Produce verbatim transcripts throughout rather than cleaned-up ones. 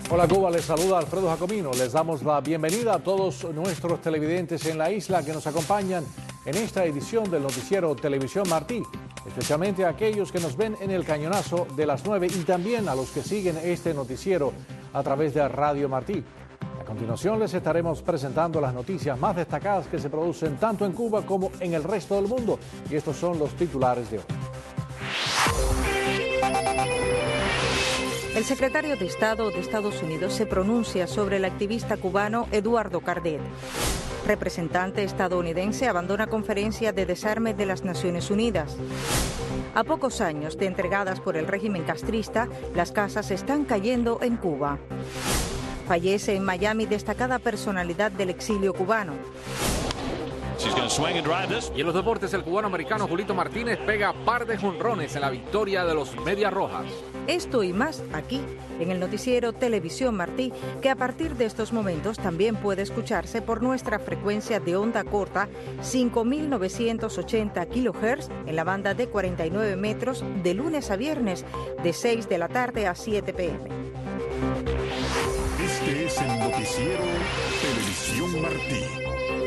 Hola Cuba, les saluda Alfredo Jacomino. Les damos la bienvenida a todos nuestros televidentes en la isla que nos acompañan en esta edición del noticiero Televisión Martí, especialmente a aquellos que nos ven en el cañonazo de las nueve y también a los que siguen este noticiero a través de Radio Martí. A continuación les estaremos presentando las noticias más destacadas que se producen tanto en Cuba como en el resto del mundo, y estos son los titulares de hoy. El secretario de Estado de Estados Unidos se pronuncia sobre el activista cubano Eduardo Cardet. Representante estadounidense abandona conferencia de desarme de las Naciones Unidas. A pocos años de entregadas por el régimen castrista, las casas están cayendo en Cuba. Fallece en Miami destacada personalidad del exilio cubano. Y en los deportes, el cubano-americano Julito Martínez pega par de jonrones en la victoria de los Medias Rojas. Esto y más aquí, en el noticiero Televisión Martí, que a partir de estos momentos también puede escucharse por nuestra frecuencia de onda corta, cinco mil novecientos ochenta kilohertz, en la banda de cuarenta y nueve metros, de lunes a viernes, de seis de la tarde a siete p m Este es el noticiero Televisión Martí.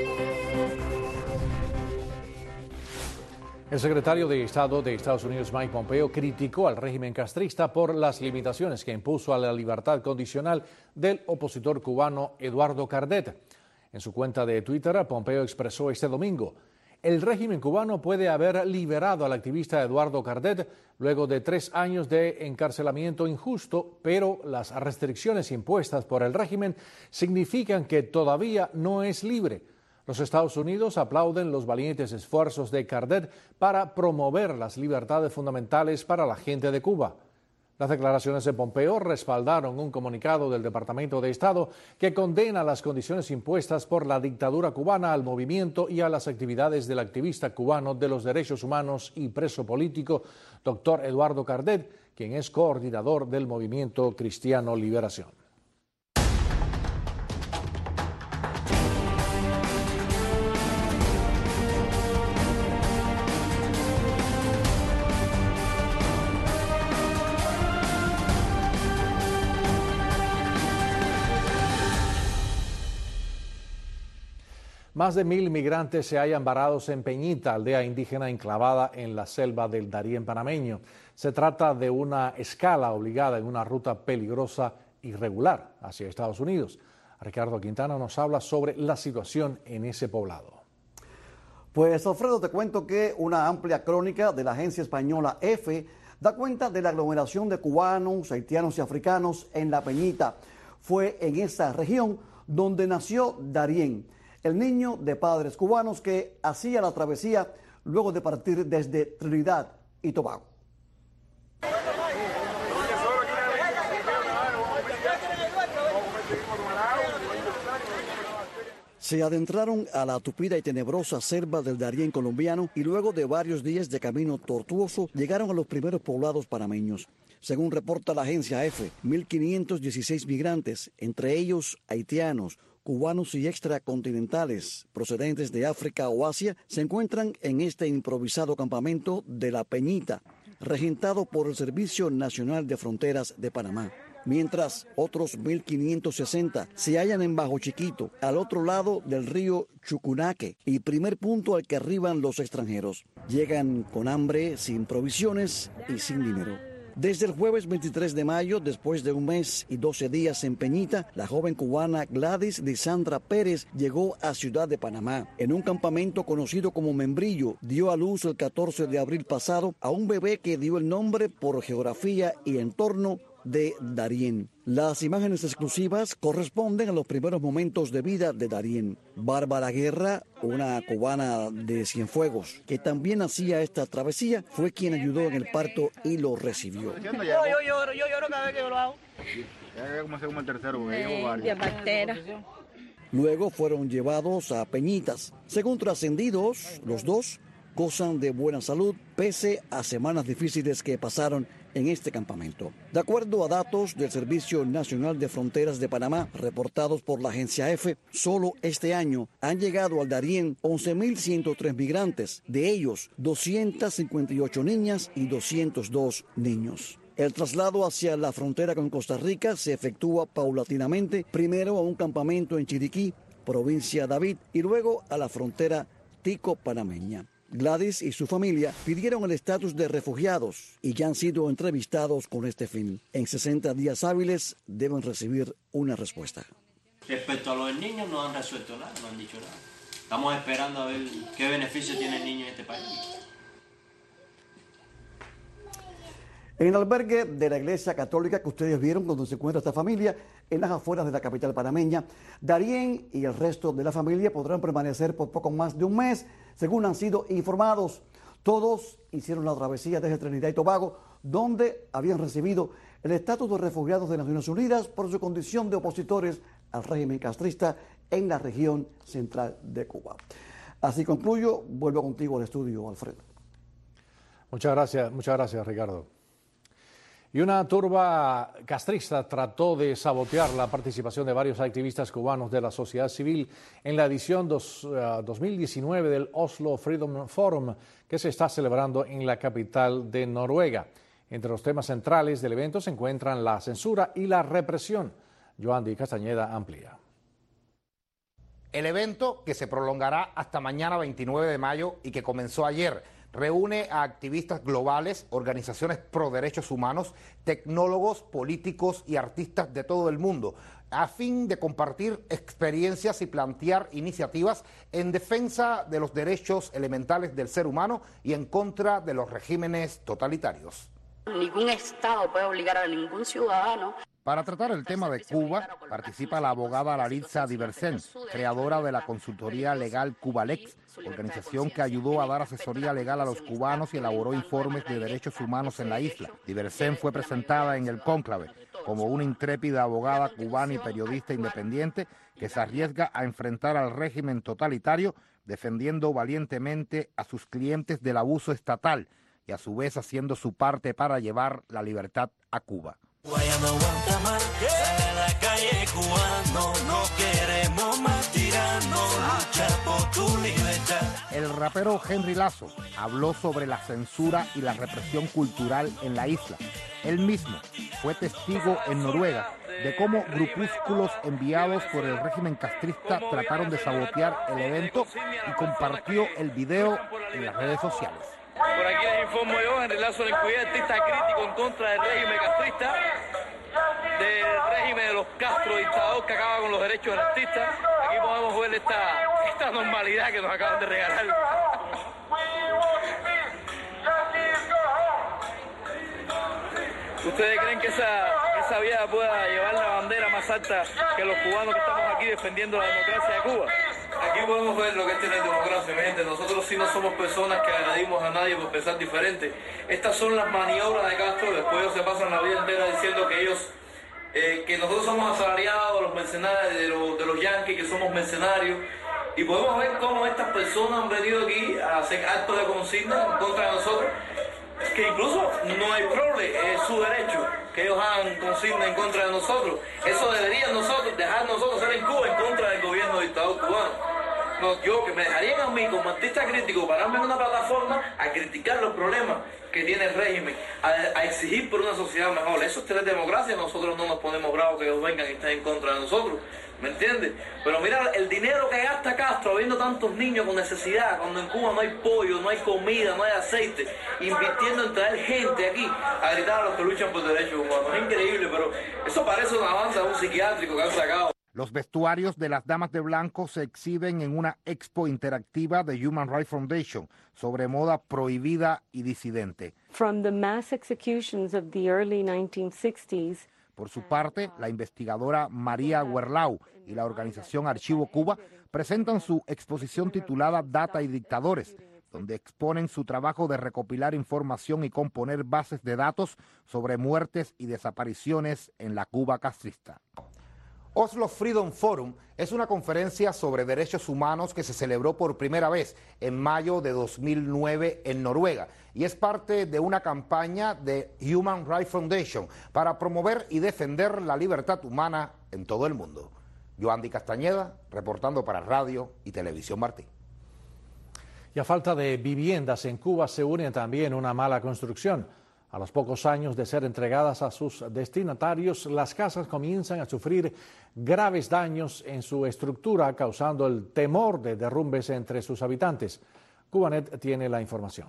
El secretario de Estado de Estados Unidos, Mike Pompeo, criticó al régimen castrista por las limitaciones que impuso a la libertad condicional del opositor cubano Eduardo Cardet. En su cuenta de Twitter, Pompeo expresó este domingo: el régimen cubano puede haber liberado al activista Eduardo Cardet luego de tres años de encarcelamiento injusto, pero las restricciones impuestas por el régimen significan que todavía no es libre. Los Estados Unidos aplauden los valientes esfuerzos de Cardet para promover las libertades fundamentales para la gente de Cuba. Las declaraciones de Pompeo respaldaron un comunicado del Departamento de Estado que condena las condiciones impuestas por la dictadura cubana al movimiento y a las actividades del activista cubano de los derechos humanos y preso político, doctor Eduardo Cardet, quien es coordinador del movimiento Cristiano Liberación. Más de mil migrantes se hallan varados en Peñita, aldea indígena enclavada en la selva del Darién panameño. Se trata de una escala obligada en una ruta peligrosa y irregular hacia Estados Unidos. Ricardo Quintana nos habla sobre la situación en ese poblado. Pues Alfredo, te cuento que una amplia crónica de la agencia española EFE da cuenta de la aglomeración de cubanos, haitianos y africanos en La Peñita. Fue en esa región donde nació Darién, el niño de padres cubanos que hacía la travesía luego de partir desde Trinidad y Tobago. Se adentraron a la tupida y tenebrosa selva del Darién colombiano y luego de varios días de camino tortuoso llegaron a los primeros poblados panameños. Según reporta la agencia EFE, mil quinientos dieciséis migrantes, entre ellos haitianos, cubanos y extracontinentales procedentes de África o Asia, se encuentran en este improvisado campamento de La Peñita, regentado por el Servicio Nacional de Fronteras de Panamá. Mientras otros mil quinientos sesenta se hallan en Bajo Chiquito, al otro lado del río Chucunaque, y primer punto al que arriban los extranjeros. Llegan con hambre, sin provisiones y sin dinero. Desde el jueves veintitrés de mayo, después de un mes y doce días en Peñita, la joven cubana Gladys Lisandra Pérez llegó a Ciudad de Panamá. En un campamento conocido como Membrillo, dio a luz el catorce de abril pasado a un bebé que dio el nombre por geografía y entorno de Darién. Las imágenes exclusivas corresponden a los primeros momentos de vida de Darién. Bárbara Guerra, una cubana de Cienfuegos, que también hacía esta travesía, fue quien ayudó en el parto y lo recibió. Yo, yo lloro, yo lloro cada vez que yo lo hago. Ya como como el tercero, porque Sí, llevo de varios. partera. Luego fueron llevados a Peñitas. Según trascendidos, los dos gozan de buena salud pese a semanas difíciles que pasaron en este campamento. De acuerdo a datos del Servicio Nacional de Fronteras de Panamá, reportados por la agencia EFE, solo este año han llegado al Darién once mil ciento tres migrantes, de ellos doscientas cincuenta y ocho niñas y doscientos dos niños. El traslado hacia la frontera con Costa Rica se efectúa paulatinamente, primero a un campamento en Chiriquí, provincia David, y luego a la frontera tico-panameña. Gladys y su familia pidieron el estatus de refugiados y ya han sido entrevistados con este fin. En sesenta días hábiles deben recibir una respuesta. Respecto a lo del niño, no han resuelto nada, no han dicho nada. Estamos esperando a ver qué beneficio tiene el niño en este país. En el albergue de la Iglesia Católica que ustedes vieron donde se encuentra esta familia, en las afueras de la capital panameña, Darien y el resto de la familia podrán permanecer por poco más de un mes, según han sido informados. Todos hicieron la travesía desde Trinidad y Tobago, donde habían recibido el estatus de refugiados de Naciones Unidas por su condición de opositores al régimen castrista en la región central de Cuba. Así concluyo, vuelvo contigo al estudio, Alfredo. Muchas gracias, muchas gracias, Ricardo. Y una turba castrista trató de sabotear la participación de varios activistas cubanos de la sociedad civil en la edición dos, uh, dos mil diecinueve del Oslo Freedom Forum, que se está celebrando en la capital de Noruega. Entre los temas centrales del evento se encuentran la censura y la represión. Joandy Castañeda amplía. El evento, que se prolongará hasta mañana veintinueve de mayo y que comenzó ayer, reúne a activistas globales, organizaciones pro derechos humanos, tecnólogos, políticos y artistas de todo el mundo, a fin de compartir experiencias y plantear iniciativas en defensa de los derechos elementales del ser humano y en contra de los regímenes totalitarios. Ningún Estado puede obligar a ningún ciudadano. Para tratar el tema de Cuba, participa la abogada Laritza Diversen, creadora de la consultoría legal Cubalex, organización que ayudó a dar asesoría legal a los cubanos y elaboró informes de derechos humanos en la isla. Diversen fue presentada en el cónclave como una intrépida abogada cubana y periodista independiente que se arriesga a enfrentar al régimen totalitario, defendiendo valientemente a sus clientes del abuso estatal y a su vez haciendo su parte para llevar la libertad a Cuba. Guayana aguanta más, sale a la calle cubano, no queremos más tiranos, lucha por tu libertad. El rapero Henry Lazo habló sobre la censura y la represión cultural en la isla. Él mismo fue testigo en Noruega de cómo grupúsculos enviados por el régimen castrista trataron de sabotear el evento y compartió el video en las redes sociales. Por aquí les informo yo, Henry Lazo, el artista crítico en contra del régimen castrista, del régimen de los Castro dictador que acaba con los derechos del artista. Aquí podemos ver esta, esta normalidad que nos acaban de regalar. ¿Ustedes creen que esa, esa vieja pueda llevar la bandera más alta que los cubanos que estamos aquí defendiendo la democracia de Cuba? Aquí podemos ver lo que es tener democracia, gente. Nosotros sí no somos personas que agredimos a nadie por pensar diferente. Estas son las maniobras de Castro. Después ellos se pasan la vida entera diciendo que ellos, eh, que nosotros somos asalariados, los mercenarios, de los, de los yanquis, que somos mercenarios. Y podemos ver cómo estas personas han venido aquí a hacer actos de consigna en contra de nosotros, que incluso no hay problema, es su derecho que ellos hagan consigna en contra de nosotros. Eso deberían nosotros, dejar nosotros ser en Cuba en contra del gobierno dictador cubano. No, yo, que me dejarían a mí como artista crítico pararme en una plataforma a criticar los problemas que tiene el régimen, a, a exigir por una sociedad mejor. Eso es tener democracia. Nosotros no nos ponemos bravos que ellos vengan y estén en contra de nosotros, ¿me entiendes? Pero mira el dinero que gasta Castro habiendo tantos niños con necesidad, cuando en Cuba no hay pollo, no hay comida, no hay aceite, invirtiendo en traer gente aquí a gritar a los que luchan por derechos humanos. Es increíble, pero eso parece una avanza de un psiquiátrico que han sacado. Los vestuarios de las damas de blanco se exhiben en una expo interactiva de Human Rights Foundation sobre moda prohibida y disidente. From the mass executions of the early nineteen sixties. Por su parte, la investigadora María Huerlau y la organización Archivo Cuba presentan su exposición titulada Data y Dictadores, donde exponen su trabajo de recopilar información y componer bases de datos sobre muertes y desapariciones en la Cuba castrista. Oslo Freedom Forum es una conferencia sobre derechos humanos que se celebró por primera vez en mayo de dos mil nueve en Noruega y es parte de una campaña de Human Rights Foundation para promover y defender la libertad humana en todo el mundo. Joandy Castañeda, reportando para Radio y Televisión Martí. Y a falta de viviendas en Cuba se une también una mala construcción. A los pocos años de ser entregadas a sus destinatarios, las casas comienzan a sufrir graves daños en su estructura, causando el temor de derrumbes entre sus habitantes. Cubanet tiene la información.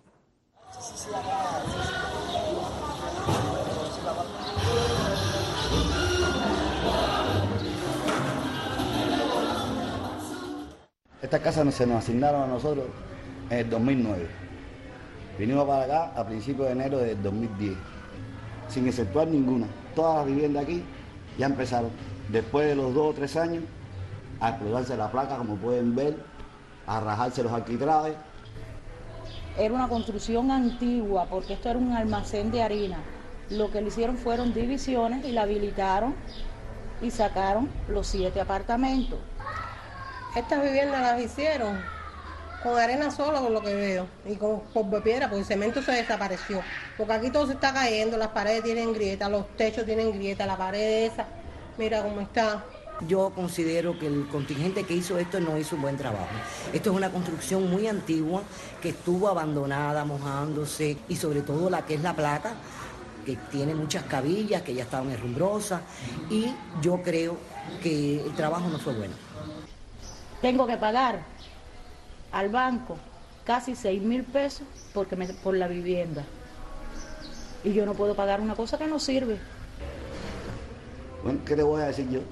Estas casas se nos asignaron a nosotros en el dos mil nueve. Vinimos para acá a principios de enero del dos mil diez, sin exceptuar ninguna. Todas las viviendas aquí ya empezaron, después de los dos o tres años, a explotarse la placa, como pueden ver, a rajarse los alquitraves. Era una construcción antigua, porque esto era un almacén de harina. Lo que le hicieron fueron divisiones y la habilitaron y sacaron los siete apartamentos. Estas viviendas las hicieron con arena sola, por lo que veo, y con polvo de piedra, porque el cemento se desapareció. Porque aquí todo se está cayendo, las paredes tienen grietas, los techos tienen grietas, la pared esa, mira cómo está. Yo considero que el contingente que hizo esto no hizo un buen trabajo. Esto es una construcción muy antigua que estuvo abandonada, mojándose, y sobre todo la que es la placa, que tiene muchas cabillas, que ya estaban herrumbrosas, y yo creo que el trabajo no fue bueno. Tengo que pagar al banco casi seis mil pesos porque me, por la vivienda. Y yo no puedo pagar una cosa que no sirve. Bueno, ¿qué te voy a decir yo?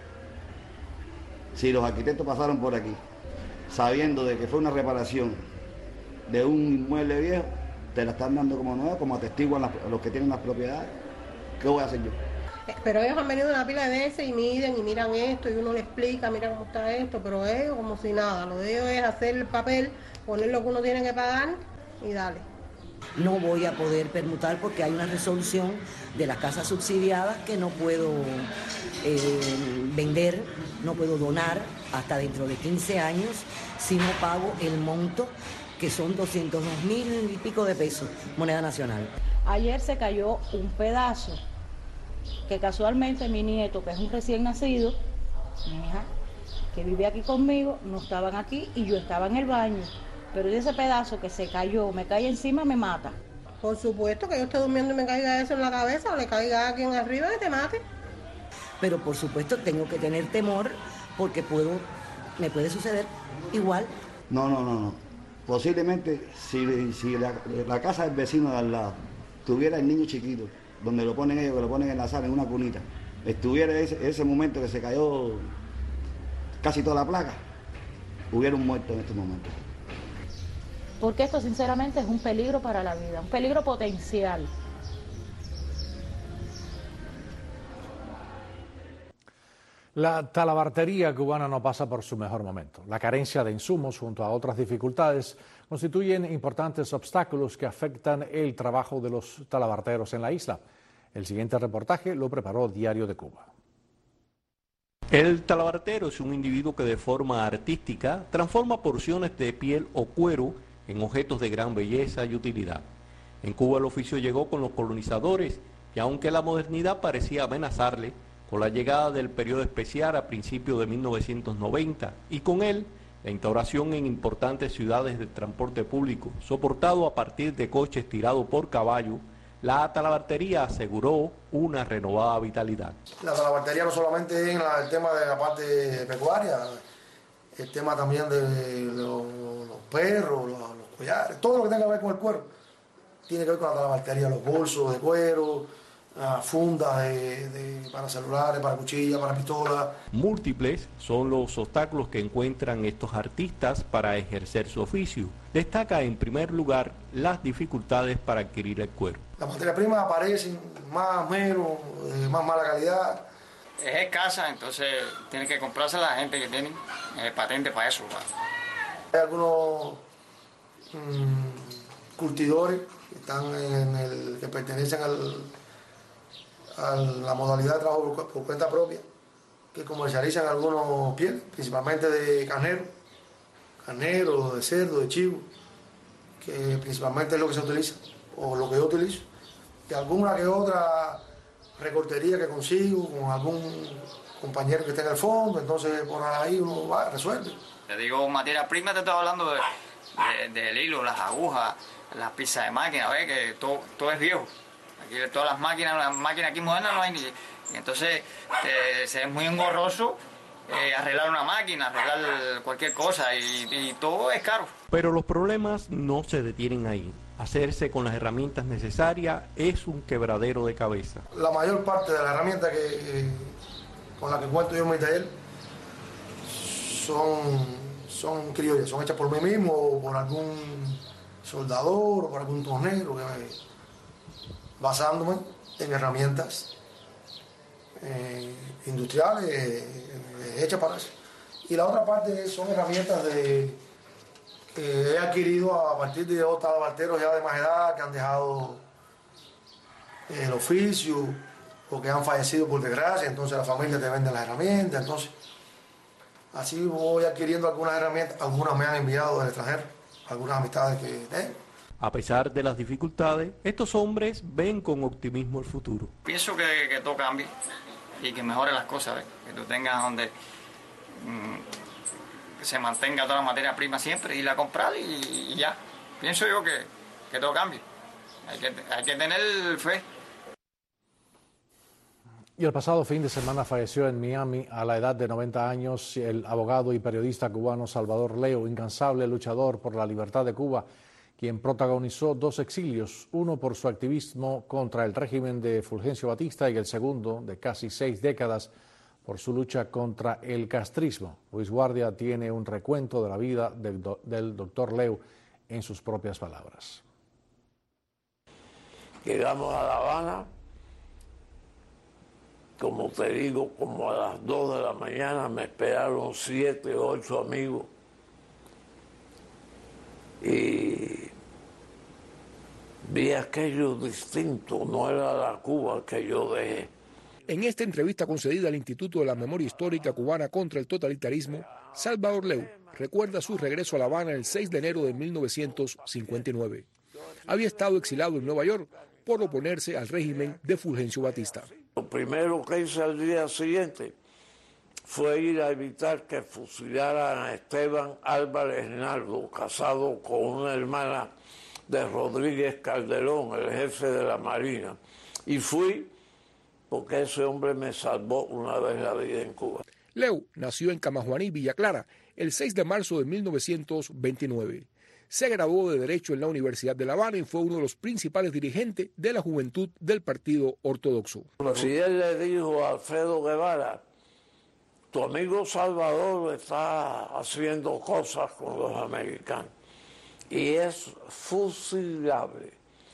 Si los arquitectos pasaron por aquí sabiendo de que fue una reparación de un inmueble viejo, te la están dando como nueva, como atestiguan las, los que tienen las propiedades, ¿qué voy a hacer yo? Pero ellos han venido una pila de veces y miden y miran esto y uno le explica, mira cómo está esto, pero ellos como si nada, lo de ellos es hacer el papel, poner lo que uno tiene que pagar y dale. No voy a poder permutar porque hay una resolución de las casas subsidiadas que no puedo eh, vender, no puedo donar hasta dentro de quince años si no pago el monto, que son doscientos dos mil y pico de pesos, moneda nacional. Ayer se cayó un pedazo que casualmente mi nieto, que es un recién nacido, mi hija, que vive aquí conmigo, no estaban aquí y yo estaba en el baño. Pero ese pedazo que se cayó, me cae encima, me mata. Por supuesto que yo esté durmiendo y me caiga eso en la cabeza o le caiga a alguien arriba y te mate. Pero por supuesto tengo que tener temor porque puedo, me puede suceder igual. No, no, no, no. Posiblemente si, si la, la casa del vecino de al lado tuviera el niño chiquito, donde lo ponen ellos, que lo ponen en la sala, en una cunita, estuviera ese, ese momento que se cayó casi toda la placa, hubiera un muerto en este momento. Porque esto sinceramente es un peligro para la vida, un peligro potencial. La talabartería cubana no pasa por su mejor momento. La carencia de insumos junto a otras dificultades constituyen importantes obstáculos que afectan el trabajo de los talabarteros en la isla. El siguiente reportaje lo preparó Diario de Cuba. El talabartero es un individuo que de forma artística transforma porciones de piel o cuero en objetos de gran belleza y utilidad. En Cuba el oficio llegó con los colonizadores y aunque la modernidad parecía amenazarle, con la llegada del periodo especial a principios de mil novecientos noventa y con él la instauración en importantes ciudades de transporte público, soportado a partir de coches tirados por caballo, la talabartería aseguró una renovada vitalidad. La talabartería no solamente es el tema de la parte pecuaria, el tema también de los, los perros, los, los collares, todo lo que tenga que ver con el cuero, tiene que ver con la talabartería, los bolsos de cuero, las fundas de, de, para celulares, para cuchillas, para pistolas. Múltiples son los obstáculos que encuentran estos artistas para ejercer su oficio. Destaca en primer lugar las dificultades para adquirir el cuero. Las materias primas aparecen más o menos, de más mala calidad. Es escasa, entonces tiene que comprarse la gente que tiene eh, patente para eso. Hay algunos mmm, curtidores que están en el que pertenecen al a la modalidad de trabajo por, por cuenta propia, que comercializan algunos pieles, principalmente de carnero, carnero, de cerdo, de chivo, que principalmente es lo que se utiliza, o lo que yo utilizo, y alguna que otra recortería que consigo con algún compañero que esté en el fondo, entonces por ahí uno va, resuelve. Te digo, materia prima, te estoy hablando de, de, del hilo, las agujas, las piezas de máquina, ¿ves? Que todo, todo es viejo. Aquí todas las máquinas, las máquinas aquí modernas no hay ni... Y entonces eh, es muy engorroso eh, arreglar una máquina, arreglar cualquier cosa y, y todo es caro. Pero los problemas no se detienen ahí. Hacerse con las herramientas necesarias es un quebradero de cabeza. La mayor parte de las herramientas que, eh, con las que cuento yo en mi taller son, son criollas, son hechas por mí mismo o por algún soldador o por algún tornero, que me, basándome en herramientas eh, industriales eh, hechas para eso. Y la otra parte son herramientas de, que he adquirido a partir de otros talabarteros ya de más edad que han dejado el oficio o que han fallecido por desgracia, entonces la familia te vende las herramientas, entonces así voy adquiriendo algunas herramientas, algunas me han enviado del extranjero, algunas amistades que tengo. A pesar de las dificultades, estos hombres ven con optimismo el futuro. Pienso que, que todo cambie y que mejore las cosas, ¿ves? Que tú tengas donde mmm, que se mantenga toda la materia prima siempre, ir a comprar y, y ya. Pienso yo que, que todo cambie. Hay que, hay que tener fe. Y el pasado fin de semana falleció en Miami a la edad de noventa años el abogado y periodista cubano Salvador Leo, incansable luchador por la libertad de Cuba, quien protagonizó dos exilios, uno por su activismo contra el régimen de Fulgencio Batista y el segundo, de casi seis décadas, por su lucha contra el castrismo. Luis Guardia tiene un recuento de la vida del, do, del doctor Leo en sus propias palabras. Llegamos a La Habana, como te digo, como a las dos de la mañana, me esperaron siete o ocho amigos. Y vi aquello distinto, no era la Cuba que yo dejé. En esta entrevista concedida al Instituto de la Memoria Histórica Cubana contra el Totalitarismo, Salvador Leo recuerda su regreso a La Habana el seis de enero de mil novecientos cincuenta y nueve. Había estado exilado en Nueva York por oponerse al régimen de Fulgencio Batista. Lo primero que hice al día siguiente fue ir a evitar que fusilaran a Esteban Álvarez Naldo, casado con una hermana de Rodríguez Calderón, el jefe de la Marina. Y fui porque ese hombre me salvó una vez la vida en Cuba. Leo nació en Camajuaní, Villa Clara, el seis de marzo de mil novecientos veintinueve. Se graduó de Derecho en la Universidad de La Habana y fue uno de los principales dirigentes de la juventud del Partido Ortodoxo. Si él le dijo a Alfredo Guevara, tu amigo Salvador está haciendo cosas con los americanos y es fusilable.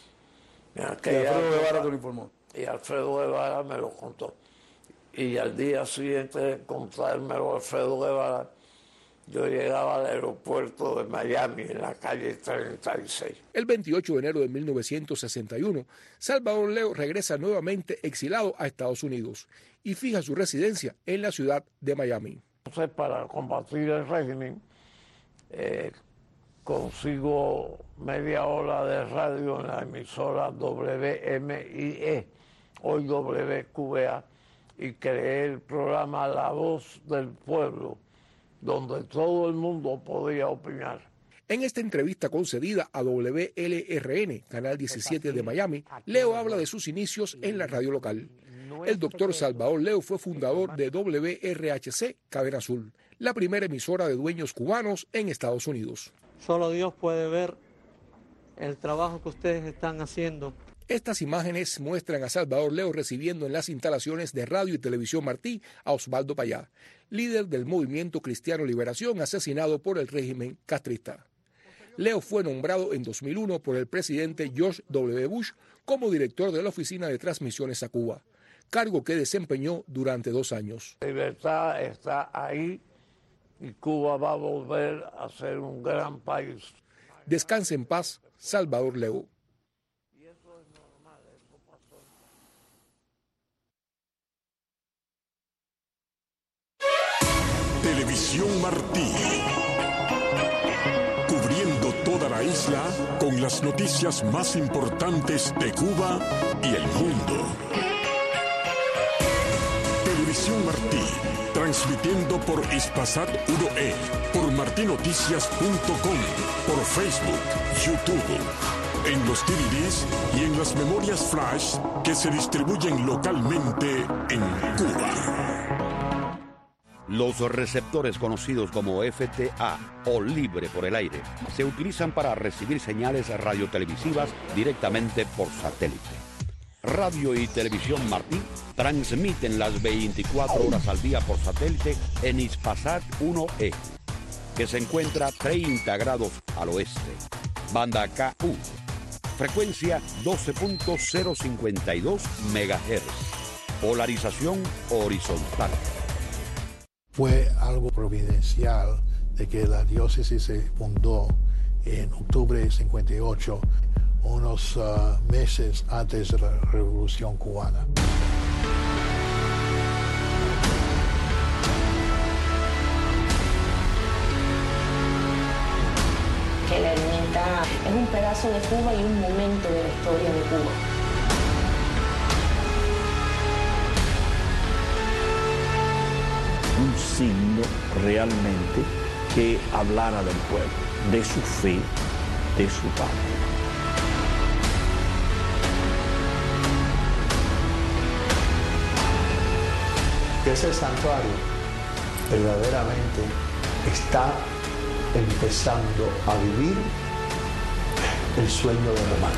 Y Alfredo Guevara te lo informó. Y Alfredo Guevara me lo contó. Y al día siguiente de contármelo Alfredo Guevara, yo llegaba al aeropuerto de Miami, en la calle treinta y seis. El veintiocho de enero de mil novecientos sesenta y uno, Salvador Leo regresa nuevamente exilado a Estados Unidos y fija su residencia en la ciudad de Miami. Entonces, para combatir el régimen, eh, consigo media hora de radio en la emisora W M I E, hoy W Q B A, y creé el programa La Voz del Pueblo, donde todo el mundo podía opinar. En esta entrevista concedida a W L R N, Canal diecisiete de Miami, Leo habla de sus inicios en la radio local. El doctor Salvador Leo fue fundador de W R H C, Cadena Azul, la primera emisora de dueños cubanos en Estados Unidos. Solo Dios puede ver el trabajo que ustedes están haciendo. Estas imágenes muestran a Salvador Leo recibiendo en las instalaciones de Radio y Televisión Martí a Osvaldo Payá, líder del movimiento Cristiano Liberación asesinado por el régimen castrista. Leo fue nombrado en dos mil uno por el presidente George W. Bush como director de la Oficina de Transmisiones a Cuba, cargo que desempeñó durante dos años. La libertad está ahí y Cuba va a volver a ser un gran país. Descanse en paz, Salvador Leo. Televisión Martí, cubriendo toda la isla con las noticias más importantes de Cuba y el mundo. Televisión Martí, transmitiendo por Hispasat uno E, por martinoticias punto com, por Facebook, YouTube. en los D V Ds y en las memorias flash que se distribuyen localmente en Cuba. Los receptores conocidos como F T A o libre por el aire se utilizan para recibir señales radiotelevisivas directamente por satélite. Radio y Televisión Martí transmiten las veinticuatro horas al día por satélite en Hispasat uno E, que se encuentra treinta grados al oeste. Banda K U, frecuencia doce punto cero cincuenta y dos megahertz, polarización horizontal. Fue algo providencial de que la diócesis se fundó en octubre de cincuenta y ocho, unos uh, meses antes de la Revolución Cubana. Que la ermita es un pedazo de Cuba y un momento de la historia de Cuba. Un signo realmente que hablara del pueblo, de su fe, de su patria. Que ese santuario verdaderamente está empezando a vivir el sueño de Román.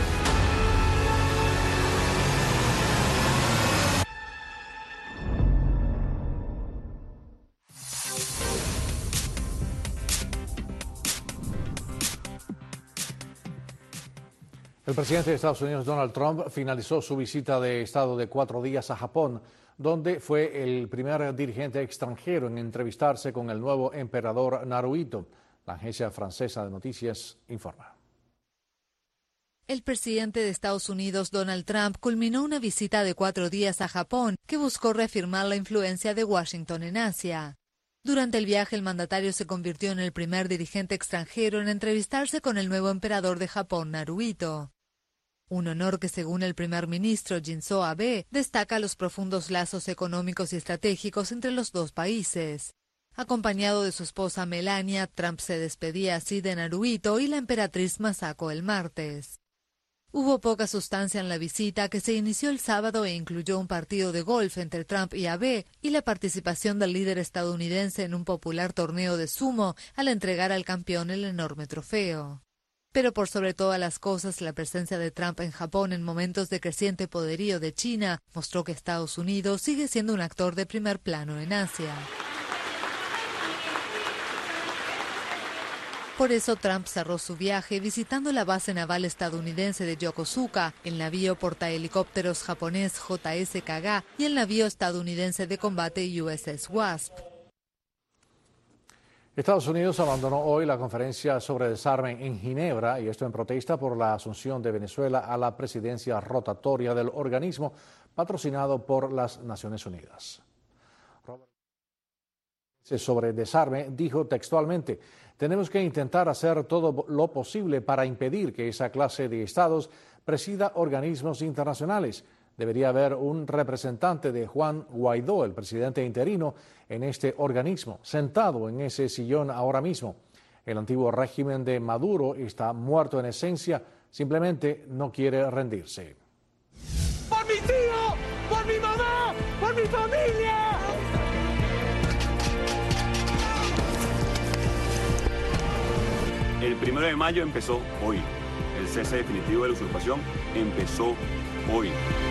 El presidente de Estados Unidos, Donald Trump, finalizó su visita de Estado de cuatro días a Japón, donde fue el primer dirigente extranjero en entrevistarse con el nuevo emperador Naruhito. La agencia francesa de noticias informa. El presidente de Estados Unidos, Donald Trump, culminó una visita de cuatro días a Japón que buscó reafirmar la influencia de Washington en Asia. Durante el viaje, el mandatario se convirtió en el primer dirigente extranjero en entrevistarse con el nuevo emperador de Japón, Naruhito. Un honor que, según el primer ministro Shinzo Abe, destaca los profundos lazos económicos y estratégicos entre los dos países. Acompañado de su esposa Melania, Trump se despedía así de Naruhito y la emperatriz Masako el martes. Hubo poca sustancia en la visita, que se inició el sábado e incluyó un partido de golf entre Trump y Abe y la participación del líder estadounidense en un popular torneo de sumo al entregar al campeón el enorme trofeo. Pero por sobre todas las cosas, la presencia de Trump en Japón en momentos de creciente poderío de China mostró que Estados Unidos sigue siendo un actor de primer plano en Asia. Por eso Trump cerró su viaje visitando la base naval estadounidense de Yokosuka, el navío portahelicópteros japonés J S Kaga y el navío estadounidense de combate U S S Wasp. Estados Unidos abandonó hoy la conferencia sobre desarme en Ginebra, y esto en protesta por la asunción de Venezuela a la presidencia rotatoria del organismo patrocinado por las Naciones Unidas. Sobre desarme dijo textualmente: tenemos que intentar hacer todo lo posible para impedir que esa clase de estados presida organismos internacionales. Debería haber un representante de Juan Guaidó, el presidente interino, en este organismo, sentado en ese sillón ahora mismo. El antiguo régimen de Maduro está muerto en esencia, simplemente no quiere rendirse. ¡Por mi tío! ¡Por mi mamá! ¡Por mi familia! El primero de mayo empezó hoy. El cese definitivo de la usurpación empezó hoy.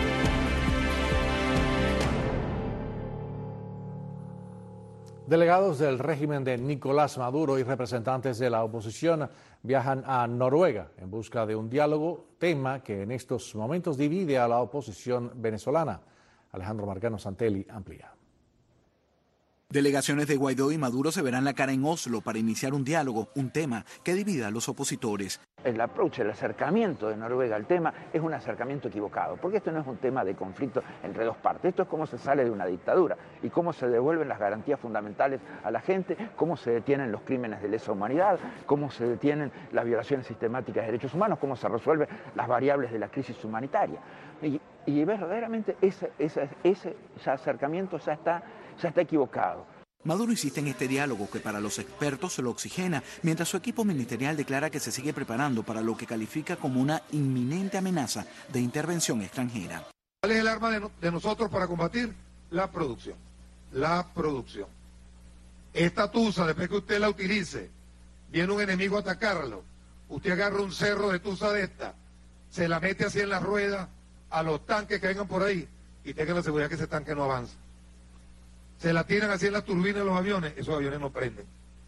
Delegados del régimen de Nicolás Maduro y representantes de la oposición viajan a Noruega en busca de un diálogo, tema que en estos momentos divide a la oposición venezolana. Alejandro Marcano Santelli amplía. Delegaciones de Guaidó y Maduro se verán la cara en Oslo para iniciar un diálogo, un tema que divida a los opositores. El approach, el acercamiento de Noruega al tema es un acercamiento equivocado, porque esto no es un tema de conflicto entre dos partes, esto es cómo se sale de una dictadura y cómo se devuelven las garantías fundamentales a la gente, cómo se detienen los crímenes de lesa humanidad, cómo se detienen las violaciones sistemáticas de derechos humanos, cómo se resuelven las variables de la crisis humanitaria. Y, y verdaderamente ese, ese, ese, ese acercamiento ya está, ya está equivocado. Maduro insiste en este diálogo que para los expertos se lo oxigena, mientras su equipo ministerial declara que se sigue preparando para lo que califica como una inminente amenaza de intervención extranjera. ¿Cuál es el arma de, no, de nosotros para combatir? La producción. La producción. Esta tusa, después que usted la utilice, viene un enemigo a atacarlo, usted agarra un cerro de tusa de esta, se la mete así en la rueda a los tanques que vengan por ahí y tenga la seguridad que ese tanque no avanza. Se la tiran así en las turbinas de los aviones, esos aviones no prenden.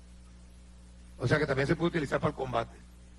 O sea que también se puede utilizar para el combate.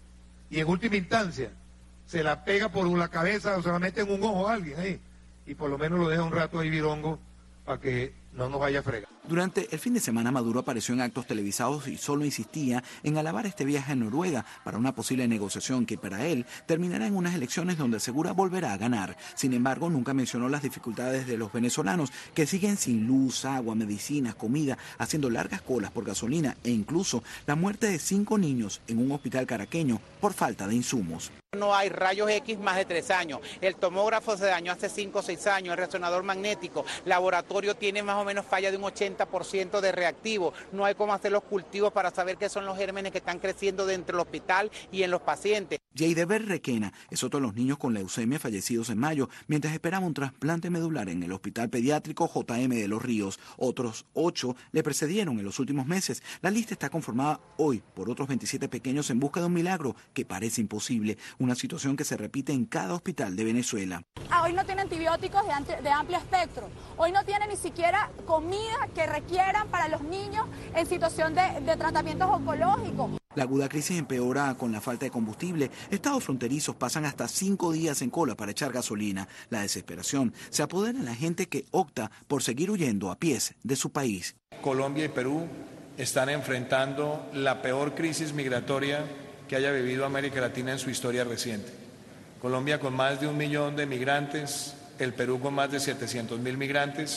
Y en última instancia, se la pega por la cabeza o se la mete en un ojo a alguien ahí. Y por lo menos lo deja un rato ahí virongo para que no nos vaya a fregar. Durante el fin de semana Maduro apareció en actos televisados y solo insistía en alabar este viaje a Noruega para una posible negociación que para él terminará en unas elecciones donde asegura volverá a ganar. Sin embargo, nunca mencionó las dificultades de los venezolanos que siguen sin luz, agua, medicinas, comida, haciendo largas colas por gasolina e incluso la muerte de cinco niños en un hospital caraqueño por falta de insumos. No hay rayos X más de tres años, el tomógrafo se dañó hace cinco o seis años, el resonador magnético, laboratorio tiene más o menos falla de un ochenta por ciento de reactivo, no hay cómo hacer los cultivos para saber qué son los gérmenes que están creciendo dentro del hospital y en los pacientes. Jaideber Requena es otro de los niños con leucemia fallecidos en mayo, mientras esperaba un trasplante medular en el Hospital Pediátrico J M de Los Ríos. Otros ocho le precedieron en los últimos meses. La lista está conformada hoy por otros veintisiete pequeños en busca de un milagro que parece imposible, una situación que se repite en cada hospital de Venezuela. Ah, hoy no tiene antibióticos de, ante, de amplio espectro, hoy no tiene ni siquiera comida que requieran para los niños en situación de, de tratamientos oncológicos. La aguda crisis empeora con la falta de combustible. Estados fronterizos pasan hasta cinco días en cola para echar gasolina. La desesperación se apodera de la gente que opta por seguir huyendo a pies de su país. Colombia y Perú están enfrentando la peor crisis migratoria que haya vivido América Latina en su historia reciente. Colombia con más de un millón de migrantes, el Perú con más de setecientos mil migrantes.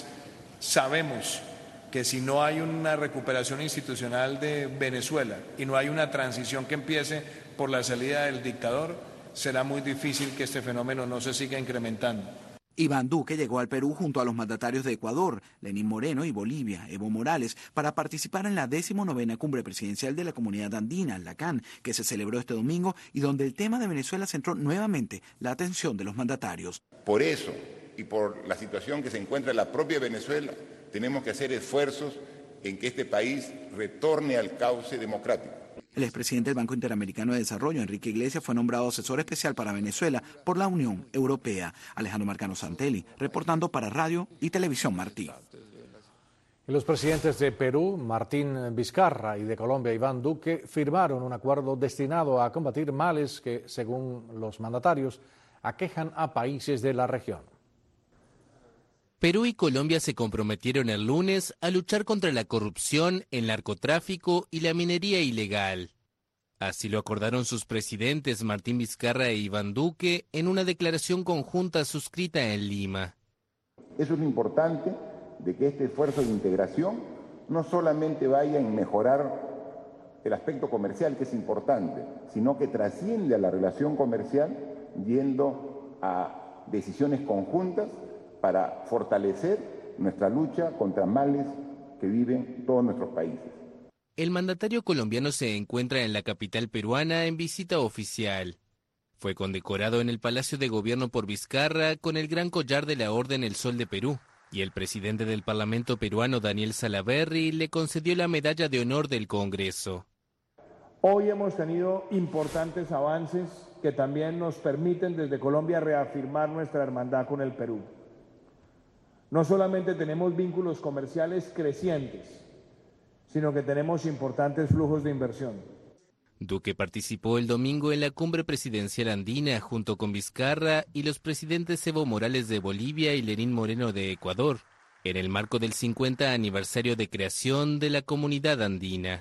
Sabemos que si no hay una recuperación institucional de Venezuela y no hay una transición que empiece por la salida del dictador, será muy difícil que este fenómeno no se siga incrementando. Iván Duque llegó al Perú junto a los mandatarios de Ecuador, Lenín Moreno, y Bolivia, Evo Morales, para participar en la decimonovena cumbre presidencial de la Comunidad Andina, la C A N, que se celebró este domingo y donde el tema de Venezuela centró nuevamente la atención de los mandatarios. Por eso y por la situación que se encuentra en la propia Venezuela, tenemos que hacer esfuerzos en que este país retorne al cauce democrático. El expresidente del Banco Interamericano de Desarrollo, Enrique Iglesias, fue nombrado asesor especial para Venezuela por la Unión Europea. Alejandro Marcano Santelli, reportando para Radio y Televisión Martí. Y los presidentes de Perú, Martín Vizcarra, y de Colombia, Iván Duque, firmaron un acuerdo destinado a combatir males que, según los mandatarios, aquejan a países de la región. Perú y Colombia se comprometieron el lunes a luchar contra la corrupción, el narcotráfico y la minería ilegal. Así lo acordaron sus presidentes Martín Vizcarra e Iván Duque en una declaración conjunta suscrita en Lima. Eso es lo importante, de que este esfuerzo de integración no solamente vaya en mejorar el aspecto comercial, que es importante, sino que trasciende a la relación comercial yendo a decisiones conjuntas para fortalecer nuestra lucha contra males que viven todos nuestros países. El mandatario colombiano se encuentra en la capital peruana en visita oficial. Fue condecorado en el Palacio de Gobierno por Vizcarra con el Gran Collar de la Orden El Sol de Perú, y el presidente del Parlamento peruano, Daniel Salaverry, le concedió la Medalla de Honor del Congreso. Hoy hemos tenido importantes avances que también nos permiten desde Colombia reafirmar nuestra hermandad con el Perú. No solamente tenemos vínculos comerciales crecientes, sino que tenemos importantes flujos de inversión. Duque participó el domingo en la cumbre presidencial andina junto con Vizcarra y los presidentes Evo Morales de Bolivia y Lenín Moreno de Ecuador, en el marco del cincuenta aniversario de creación de la Comunidad Andina.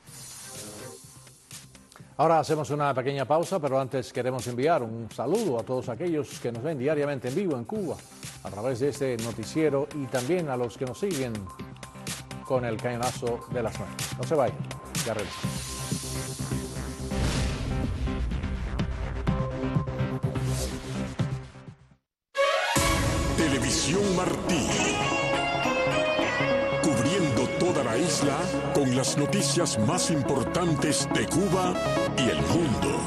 Ahora hacemos una pequeña pausa, pero antes queremos enviar un saludo a todos aquellos que nos ven diariamente en vivo en Cuba, a través de este noticiero, y también a los que nos siguen con el cañonazo de las nueve. No se vayan, ya regresamos. Televisión Martí, cubriendo toda la isla isla con las noticias más importantes de Cuba y el mundo.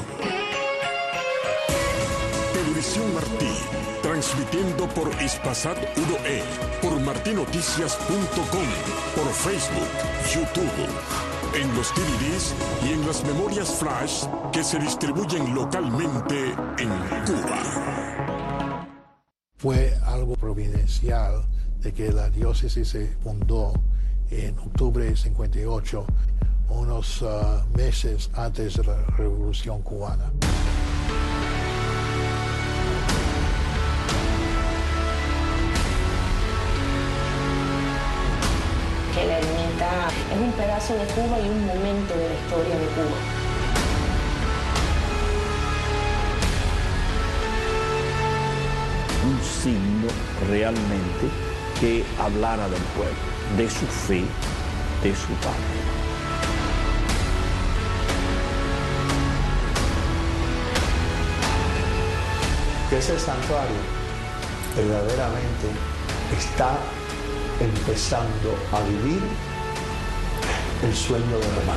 Televisión Martí, transmitiendo por Hispasat uno E, por martinoticias punto com, por Facebook, YouTube, en los D V Ds y en las memorias flash que se distribuyen localmente en Cuba. Fue algo providencial de que la diócesis se fundó en octubre de cincuenta y ocho, unos uh, meses antes de la Revolución Cubana. Que la ermita es un pedazo de Cuba y un momento de la historia de Cuba. Un signo realmente que hablara del pueblo, de su fe, de su patria. Que ese santuario verdaderamente está empezando a vivir el sueño de Román.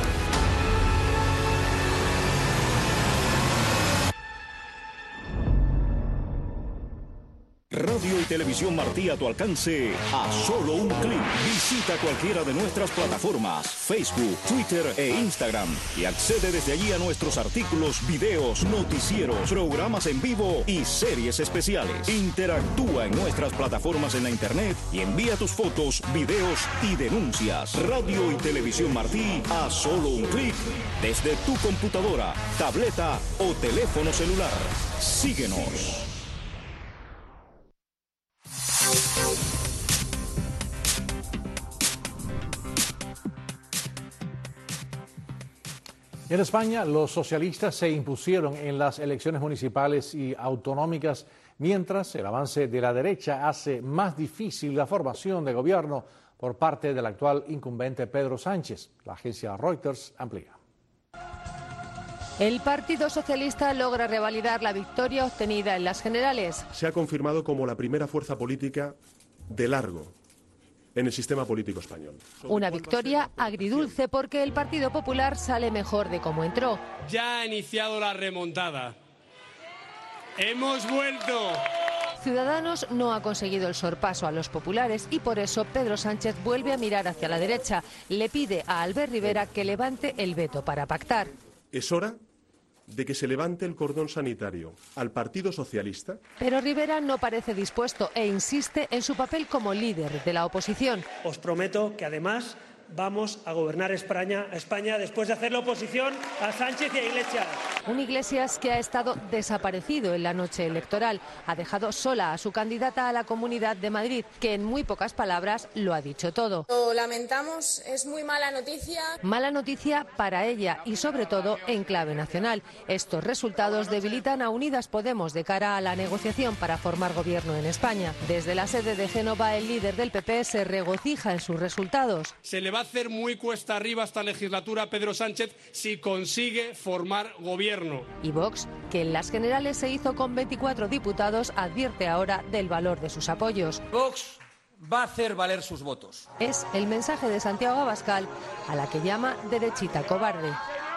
Radio y Televisión Martí a tu alcance a solo un clic. Visita cualquiera de nuestras plataformas, Facebook, Twitter e Instagram y accede desde allí a nuestros artículos, videos, noticieros, programas en vivo y series especiales. Interactúa en nuestras plataformas en la internet y envía tus fotos, videos y denuncias. Radio y Televisión Martí a solo un clic desde tu computadora, tableta o teléfono celular. Síguenos. En España, los socialistas se impusieron en las elecciones municipales y autonómicas, mientras el avance de la derecha hace más difícil la formación de gobierno por parte del actual incumbente Pedro Sánchez. La agencia Reuters amplía. El Partido Socialista logra revalidar la victoria obtenida en las generales. Se ha confirmado como la primera fuerza política de largo en el sistema político español. Una victoria agridulce porque el Partido Popular sale mejor de cómo entró. Ya ha iniciado la remontada. ¡Hemos vuelto! Ciudadanos no ha conseguido el sorpaso a los populares y por eso Pedro Sánchez vuelve a mirar hacia la derecha. Le pide a Albert Rivera que levante el veto para pactar. Es hora de que se levante el cordón sanitario al Partido Socialista. Pero Rivera no parece dispuesto e insiste en su papel como líder de la oposición. Os prometo que además vamos a gobernar España, España después de hacer la oposición a Sánchez y a Iglesias. Un Iglesias que ha estado desaparecido en la noche electoral. Ha dejado sola a su candidata a la Comunidad de Madrid, que en muy pocas palabras lo ha dicho todo. Lo lamentamos, es muy mala noticia. Mala noticia para ella y sobre todo en clave nacional. Estos resultados debilitan a Unidas Podemos de cara a la negociación para formar gobierno en España. Desde la sede de Génova, el líder del P P se regocija en sus resultados. Se le va a hacer muy cuesta arriba esta legislatura a Pedro Sánchez si consigue formar gobierno. Y Vox, que en las generales se hizo con veinticuatro diputados, advierte ahora del valor de sus apoyos. Vox va a hacer valer sus votos. Es el mensaje de Santiago Abascal, a la que llama derechita cobarde.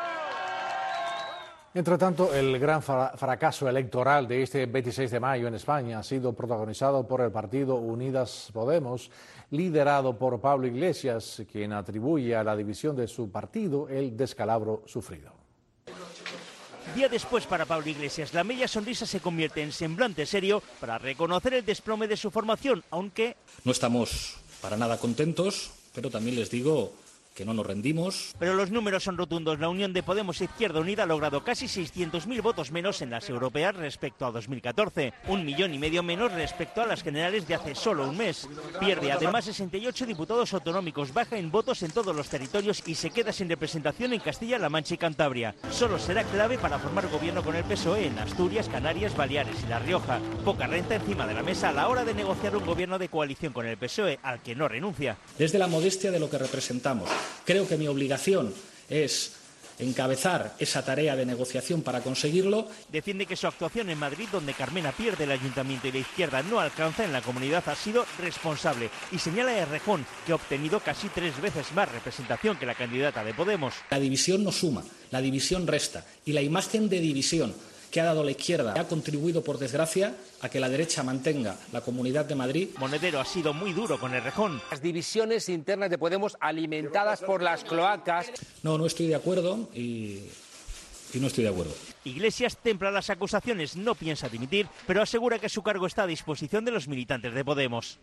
Entre tanto, el gran fracaso electoral de este veintiséis de mayo en España ha sido protagonizado por el partido Unidas Podemos, liderado por Pablo Iglesias, quien atribuye a la división de su partido el descalabro sufrido. Día después para Pablo Iglesias, la media sonrisa se convierte en semblante serio para reconocer el desplome de su formación, aunque... No estamos para nada contentos, pero también les digo que no nos rendimos. Pero los números son rotundos. La unión de Podemos e Izquierda Unida ha logrado casi seiscientos mil votos menos en las europeas respecto a dos mil catorce. Un millón y medio menos respecto a las generales de hace solo un mes. Pierde además sesenta y ocho diputados autonómicos, baja en votos en todos los territorios y se queda sin representación en Castilla-La Mancha y Cantabria. Solo será clave para formar gobierno con el P S O E en Asturias, Canarias, Baleares y La Rioja. Poca renta encima de la mesa a la hora de negociar un gobierno de coalición con el P S O E, al que no renuncia. Desde la modestia de lo que representamos, creo que mi obligación es encabezar esa tarea de negociación para conseguirlo. Defiende que su actuación en Madrid, donde Carmena pierde el ayuntamiento y la izquierda no alcanza en la comunidad, ha sido responsable y señala a Errejón, que ha obtenido casi tres veces más representación que la candidata de Podemos. La división no suma, la división resta, y la imagen de división que ha dado la izquierda ha contribuido, por desgracia, a que la derecha mantenga la Comunidad de Madrid. Monedero ha sido muy duro con Errejón. Las divisiones internas de Podemos alimentadas por las cloacas. No, no estoy de acuerdo y, y no estoy de acuerdo. Iglesias templa las acusaciones, no piensa dimitir, pero asegura que su cargo está a disposición de los militantes de Podemos.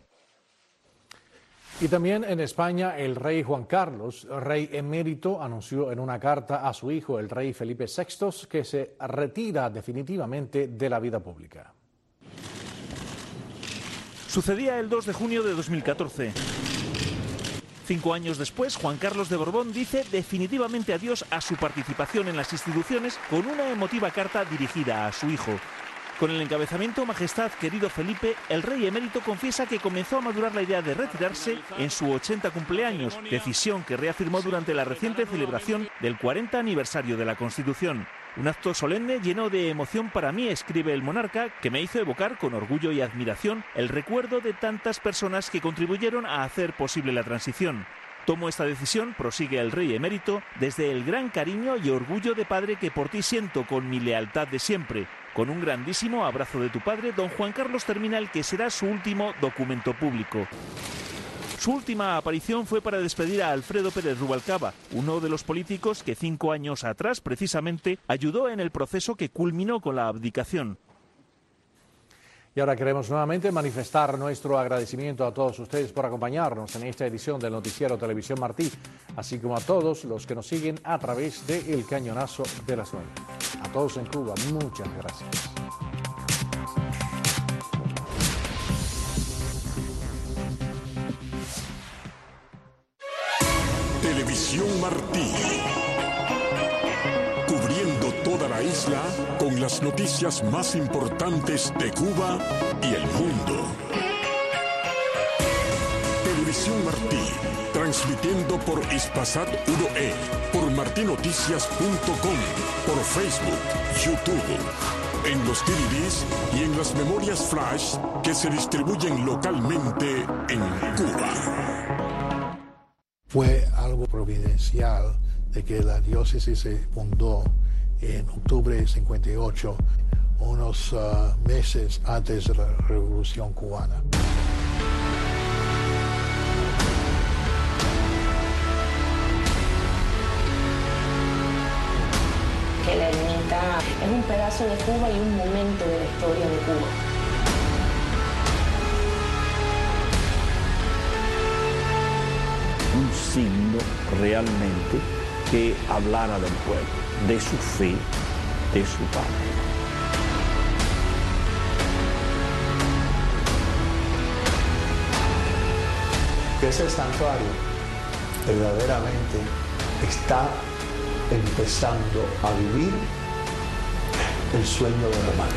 Y también en España, el rey Juan Carlos, rey emérito, anunció en una carta a su hijo, el rey Felipe sexto, que se retira definitivamente de la vida pública. Sucedía el dos de junio de dos mil catorce. Cinco años después, Juan Carlos de Borbón dice definitivamente adiós a su participación en las instituciones con una emotiva carta dirigida a su hijo. Con el encabezamiento "Majestad, querido Felipe", el rey emérito confiesa que comenzó a madurar la idea de retirarse en su ochenta cumpleaños, decisión que reafirmó durante la reciente celebración del cuarenta aniversario de la Constitución. Un acto solemne lleno de emoción para mí, escribe el monarca, que me hizo evocar con orgullo y admiración el recuerdo de tantas personas que contribuyeron a hacer posible la transición. Tomo esta decisión, prosigue el rey emérito, desde el gran cariño y orgullo de padre que por ti siento, con mi lealtad de siempre. Con un grandísimo abrazo de tu padre, don Juan Carlos termina el que será su último documento público. Su última aparición fue para despedir a Alfredo Pérez Rubalcaba, uno de los políticos que cinco años atrás, precisamente, ayudó en el proceso que culminó con la abdicación. Y ahora queremos nuevamente manifestar nuestro agradecimiento a todos ustedes por acompañarnos en esta edición del Noticiero Televisión Martí, así como a todos los que nos siguen a través de El Cañonazo de las nueve. A todos en Cuba, muchas gracias. Televisión Martí. Cubriendo toda la isla con las noticias más importantes de Cuba y el mundo. Televisión Martí, transmitiendo por Hispasat uno E, por martinoticias punto com, por Facebook, YouTube, en los D V Ds y en las memorias flash que se distribuyen localmente en Cuba. Fue algo providencial de que la diócesis se fundó en octubre de cincuenta y ocho, unos uh, meses antes de la Revolución Cubana. Que la ermita es un pedazo de Cuba y un momento de la historia de Cuba. Un signo realmente que hablara del pueblo, de su fe, de su padre. Que ese santuario verdaderamente está empezando a vivir el sueño de Román.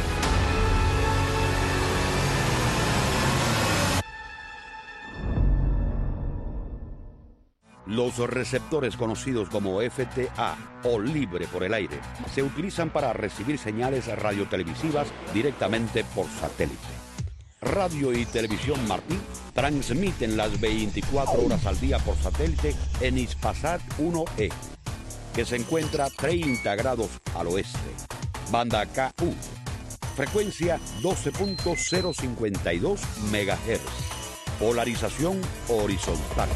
Los receptores conocidos como F T A o libre por el aire se utilizan para recibir señales radiotelevisivas directamente por satélite. Radio y Televisión Martí transmiten las veinticuatro horas al día por satélite en Hispasat uno E, que se encuentra treinta grados al oeste. Banda K U, frecuencia doce punto cero cincuenta y dos megahertz, polarización horizontal.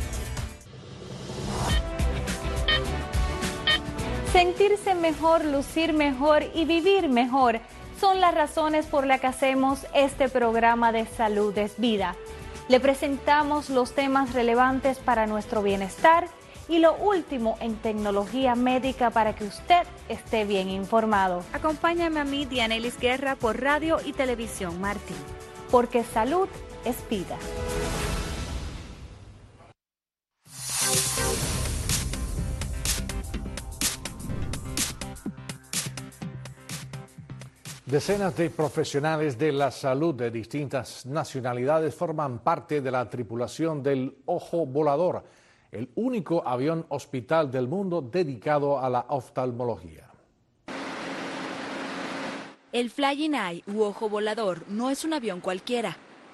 Sentirse mejor, lucir mejor y vivir mejor son las razones por las que hacemos este programa de Salud es Vida. Le presentamos los temas relevantes para nuestro bienestar y lo último en tecnología médica para que usted esté bien informado. Acompáñame a mí, Dianelis Guerra, por Radio y Televisión Martí. Porque salud es vida. Decenas de profesionales de la salud de distintas nacionalidades forman parte de la tripulación del Ojo Volador, el único avión hospital del mundo dedicado a la oftalmología. El Flying Eye u ojo volador no es un avión cualquiera.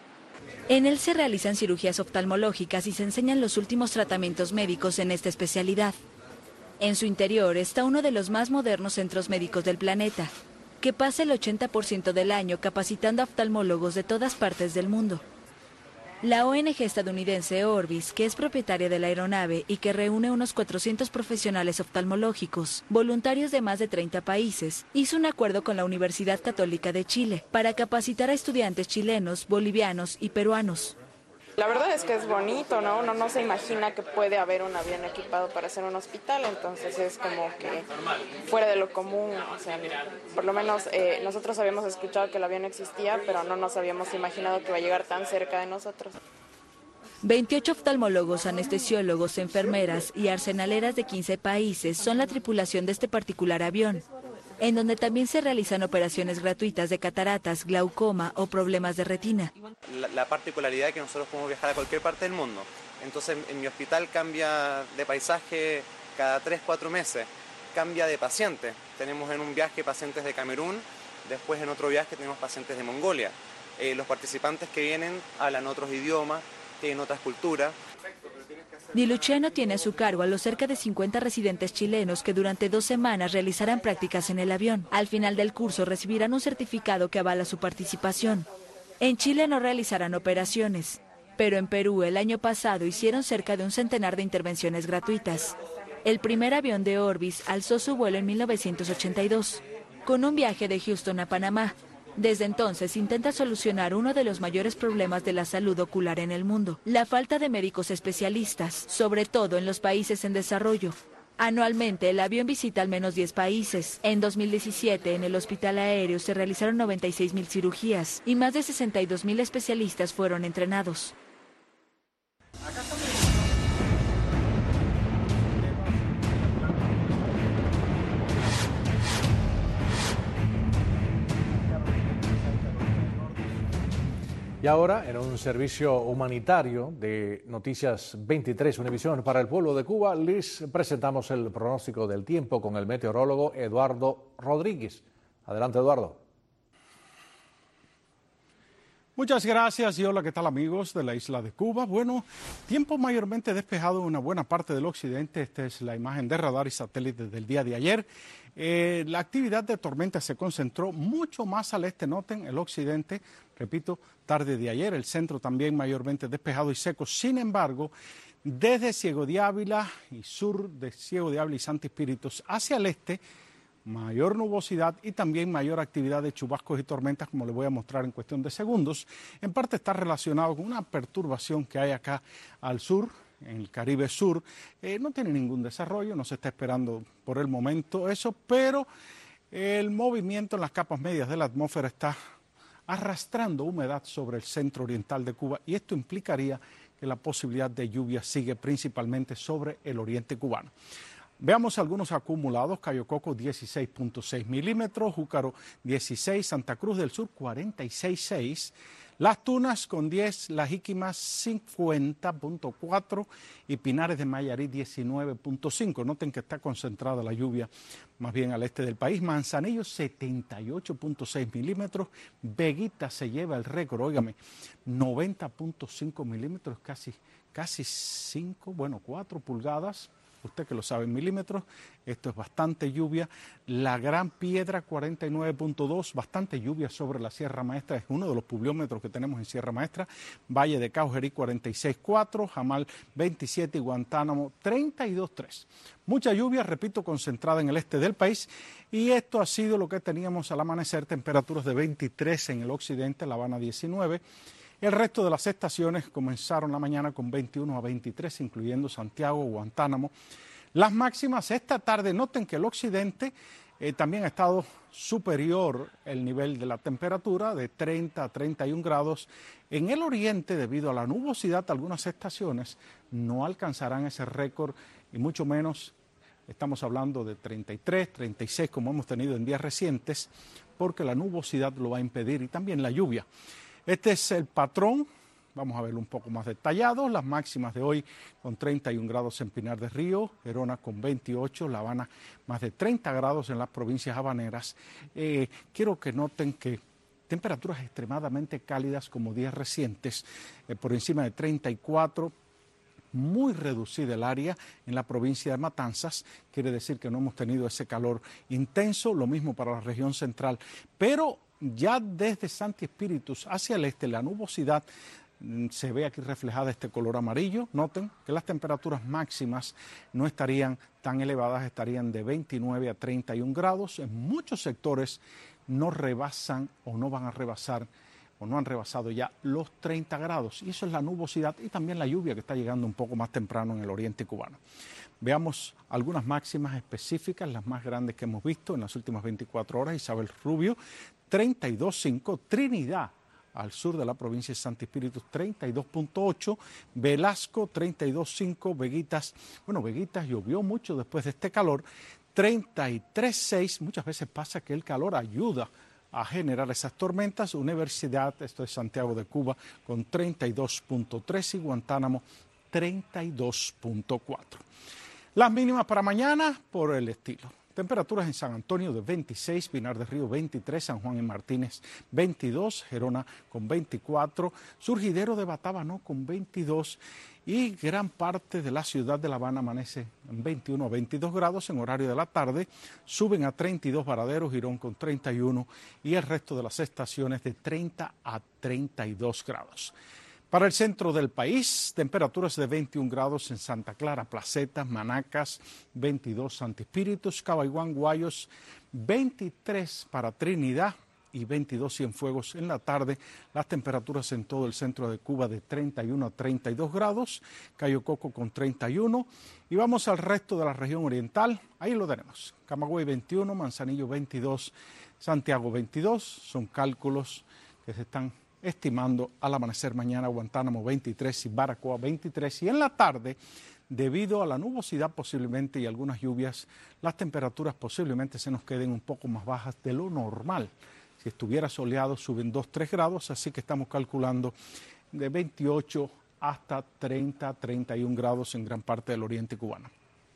En él se realizan cirugías oftalmológicas y se enseñan los últimos tratamientos médicos en esta especialidad. En su interior está uno de los más modernos centros médicos del planeta, que pasa el ochenta por ciento del año capacitando a oftalmólogos de todas partes del mundo. La O N G estadounidense Orbis, que es propietaria de la aeronave y que reúne unos cuatrocientos profesionales oftalmológicos, voluntarios de más de treinta países, hizo un acuerdo con la Universidad Católica de Chile para capacitar a estudiantes chilenos, bolivianos y peruanos. La verdad es que es bonito, ¿no? Uno no se imagina que puede haber un avión equipado para hacer un hospital, entonces es como que fuera de lo común. O sea, por lo menos eh, nosotros habíamos escuchado que el avión existía, pero no nos habíamos imaginado que iba a llegar tan cerca de nosotros. veintiocho oftalmólogos, anestesiólogos, enfermeras y arsenaleras de quince países son la tripulación de este particular avión, en donde también se realizan operaciones gratuitas de cataratas, glaucoma o problemas de retina. La, la particularidad es que nosotros podemos viajar a cualquier parte del mundo. Entonces en mi hospital cambia de paisaje cada tres, cuatro meses, cambia de paciente. Tenemos en un viaje pacientes de Camerún, después en otro viaje tenemos pacientes de Mongolia. Eh, los participantes que vienen hablan otros idiomas, tienen otras culturas. Di Luciano tiene a su cargo a los cerca de cincuenta residentes chilenos que durante dos semanas realizarán prácticas en el avión. Al final del curso recibirán un certificado que avala su participación. En Chile no realizarán operaciones, pero en Perú el año pasado hicieron cerca de un centenar de intervenciones gratuitas. El primer avión de Orbis alzó su vuelo en mil novecientos ochenta y dos, con un viaje de Houston a Panamá. Desde entonces intenta solucionar uno de los mayores problemas de la salud ocular en el mundo, la falta de médicos especialistas, sobre todo en los países en desarrollo. Anualmente el avión visita al menos diez países. En dos mil diecisiete en el hospital aéreo se realizaron noventa y seis mil cirugías y más de sesenta y dos mil especialistas fueron entrenados. Y ahora, en un servicio humanitario de Noticias veintitrés Univisión para el pueblo de Cuba, les presentamos el pronóstico del tiempo con el meteorólogo Eduardo Rodríguez. Adelante, Eduardo. Muchas gracias y hola, ¿qué tal amigos de la isla de Cuba? Bueno, tiempo mayormente despejado en una buena parte del occidente. Esta es la imagen de radar y satélite del día de ayer. Eh, la actividad de tormenta se concentró mucho más al este, noten el occidente, repito, tarde de ayer, el centro también mayormente despejado y seco. Sin embargo, desde Ciego de Ávila y sur de Ciego de Ávila y Santi Espíritus hacia el este, mayor nubosidad y también mayor actividad de chubascos y tormentas, como les voy a mostrar en cuestión de segundos. En parte está relacionado con una perturbación que hay acá al sur, en el Caribe Sur. Eh, no tiene ningún desarrollo, no se está esperando por el momento eso, pero el movimiento en las capas medias de la atmósfera está arrastrando humedad sobre el centro oriental de Cuba y esto implicaría que la posibilidad de lluvia sigue principalmente sobre el oriente cubano. Veamos algunos acumulados. Cayo Coco dieciséis punto seis milímetros, Júcaro dieciséis, Santa Cruz del Sur cuarenta y seis punto seis, Las Tunas con diez, Las Jíquimas cincuenta punto cuatro y Pinares de Mayarí diecinueve punto cinco. Noten que está concentrada la lluvia más bien al este del país. Manzanillo setenta y ocho punto seis milímetros, Veguita se lleva el récord, óigame, noventa punto cinco milímetros, casi, casi cinco, bueno, cuatro pulgadas. Usted que lo sabe en milímetros, esto es bastante lluvia. La Gran Piedra cuarenta y nueve punto dos, bastante lluvia sobre la Sierra Maestra, es uno de los pluviómetros que tenemos en Sierra Maestra. Valle de Caujerí cuarenta y seis punto cuatro, Jamal veintisiete y Guantánamo treinta y dos punto tres. Mucha lluvia, repito, concentrada en el este del país y esto ha sido lo que teníamos al amanecer, temperaturas de veintitrés en el occidente, La Habana diecinueve. El resto de las estaciones comenzaron la mañana con veintiuno a veintitrés, incluyendo Santiago, Guantánamo. Las máximas esta tarde, noten que el occidente eh, también ha estado superior el nivel de la temperatura, de treinta a treinta y un grados. En el oriente, debido a la nubosidad, algunas estaciones no alcanzarán ese récord y mucho menos, estamos hablando de treinta y tres, treinta y seis, como hemos tenido en días recientes, porque la nubosidad lo va a impedir y también la lluvia. Este es el patrón vamos a verlo un poco más detallado. Las máximas de hoy con treinta y un grados en Pinar del Río, Gerona con veintiocho, La Habana más de treinta grados en las provincias habaneras. Eh, quiero que noten que temperaturas extremadamente cálidas como días recientes, eh, por encima de treinta y cuatro. Muy reducida el área en la provincia de Matanzas, quiere decir que no hemos tenido ese calor intenso, lo mismo para la región central, pero ya desde Santi Espíritus hacia el este la nubosidad se ve aquí reflejada este color amarillo. Noten que las temperaturas máximas no estarían tan elevadas, estarían de veintinueve a treinta y un grados, en muchos sectores no rebasan o no van a rebasar o no han rebasado ya los treinta grados, y eso es la nubosidad y también la lluvia que está llegando un poco más temprano en el oriente cubano. Veamos algunas máximas específicas, las más grandes que hemos visto en las últimas veinticuatro horas. Isabel Rubio, treinta y dos punto cinco, Trinidad, al sur de la provincia de Santi Espíritus, treinta y dos punto ocho, Velasco, treinta y dos punto cinco, Veguitas, bueno, Veguitas llovió mucho después de este calor, treinta y tres punto seis, muchas veces pasa que el calor ayuda a generar esas tormentas. Universidad, esto es Santiago de Cuba, con treinta y dos punto tres y Guantánamo treinta y dos punto cuatro. Las mínimas para mañana por el estilo. Temperaturas en San Antonio de veintiséis, Pinar del Río veintitrés, San Juan y Martínez veintidós, Gerona con veinticuatro, Surgidero de Batabano con veintidós y gran parte de la ciudad de La Habana amanece en veintiuno a veintidós grados en horario de la tarde, suben a treinta y dos Varadero, Girón con treinta y uno y el resto de las estaciones de treinta a treinta y dos grados. Para el centro del país, temperaturas de veintiún grados en Santa Clara, Placetas, Manacas, veintidós Santi Espíritus, Cabaiguán, Guayos, veintitrés para Trinidad y veintidós Cienfuegos en la tarde. Las temperaturas en todo el centro de Cuba de treinta y uno a treinta y dos grados, Cayo Coco con treinta y uno. Y vamos al resto de la región oriental, ahí lo tenemos, Camagüey veintiuno, Manzanillo veintidós, Santiago veintidós, son cálculos que se están estimando al amanecer mañana. Guantánamo veintitrés y Baracoa veintitrés, y en la tarde, debido a la nubosidad posiblemente y algunas lluvias, las temperaturas posiblemente se nos queden un poco más bajas de lo normal. Si estuviera soleado suben dos a tres grados, así que estamos calculando de veintiocho hasta treinta a treinta y un grados en gran parte del oriente cubano.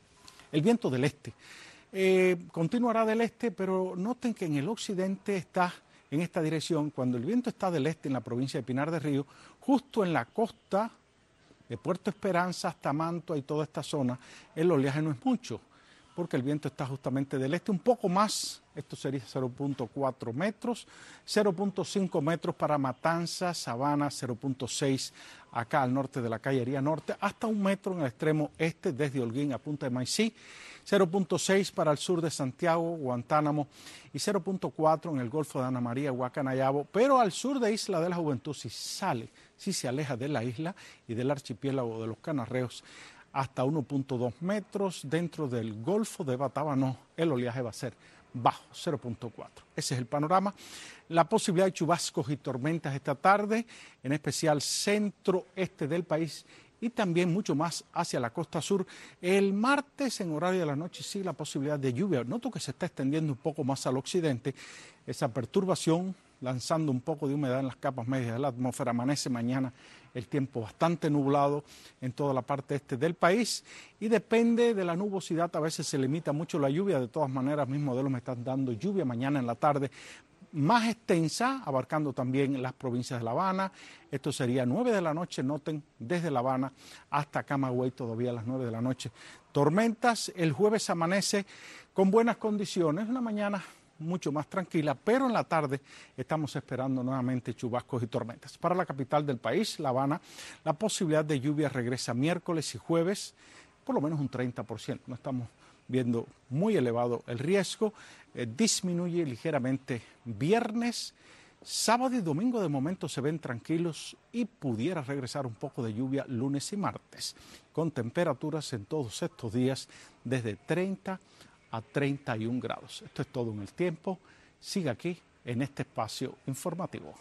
El viento del este eh, continuará del este, pero noten que en el occidente está en esta dirección. Cuando el viento está del este en la provincia de Pinar del Río, justo en la costa de Puerto Esperanza hasta Mantua y toda esta zona, el oleaje no es mucho, porque el viento está justamente del este, un poco más, esto sería cero punto cuatro metros, cero punto cinco metros para Matanzas, Sabana, cero punto seis acá al norte de la Cayería Norte, hasta un metro en el extremo este, desde Holguín a Punta de Maicí, cero punto seis para el sur de Santiago, Guantánamo, y cero punto cuatro en el Golfo de Ana María, Guacanayabo, pero al sur de Isla de la Juventud, si sale, si se aleja de la isla y del archipiélago de los Canarreos, hasta uno punto dos metros. Dentro del Golfo de Batabano, el oleaje va a ser bajo, cero punto cuatro. Ese es el panorama. La posibilidad de chubascos y tormentas esta tarde, en especial centro-este del país y también mucho más hacia la costa sur. El martes, en horario de la noche, sí, la posibilidad de lluvia. Noto que se está extendiendo un poco más al occidente. Esa perturbación, lanzando un poco de humedad en las capas medias de la atmósfera. Amanece mañana el tiempo bastante nublado en toda la parte este del país y depende de la nubosidad, a veces se limita mucho la lluvia. De todas maneras, mis modelos me están dando lluvia mañana en la tarde más extensa, abarcando también las provincias de La Habana. Esto sería nueve de la noche, noten, desde La Habana hasta Camagüey, todavía a las nueve de la noche. Tormentas, el jueves amanece con buenas condiciones, una mañana mucho más tranquila, pero en la tarde estamos esperando nuevamente chubascos y tormentas. Para la capital del país, La Habana, la posibilidad de lluvia regresa miércoles y jueves, por lo menos un treinta por ciento. No estamos viendo muy elevado el riesgo, eh, disminuye ligeramente viernes, sábado y domingo de momento se ven tranquilos y pudiera regresar un poco de lluvia lunes y martes, con temperaturas en todos estos días desde treinta a treinta y un grados. Esto es todo en el tiempo. Siga aquí en este espacio informativo.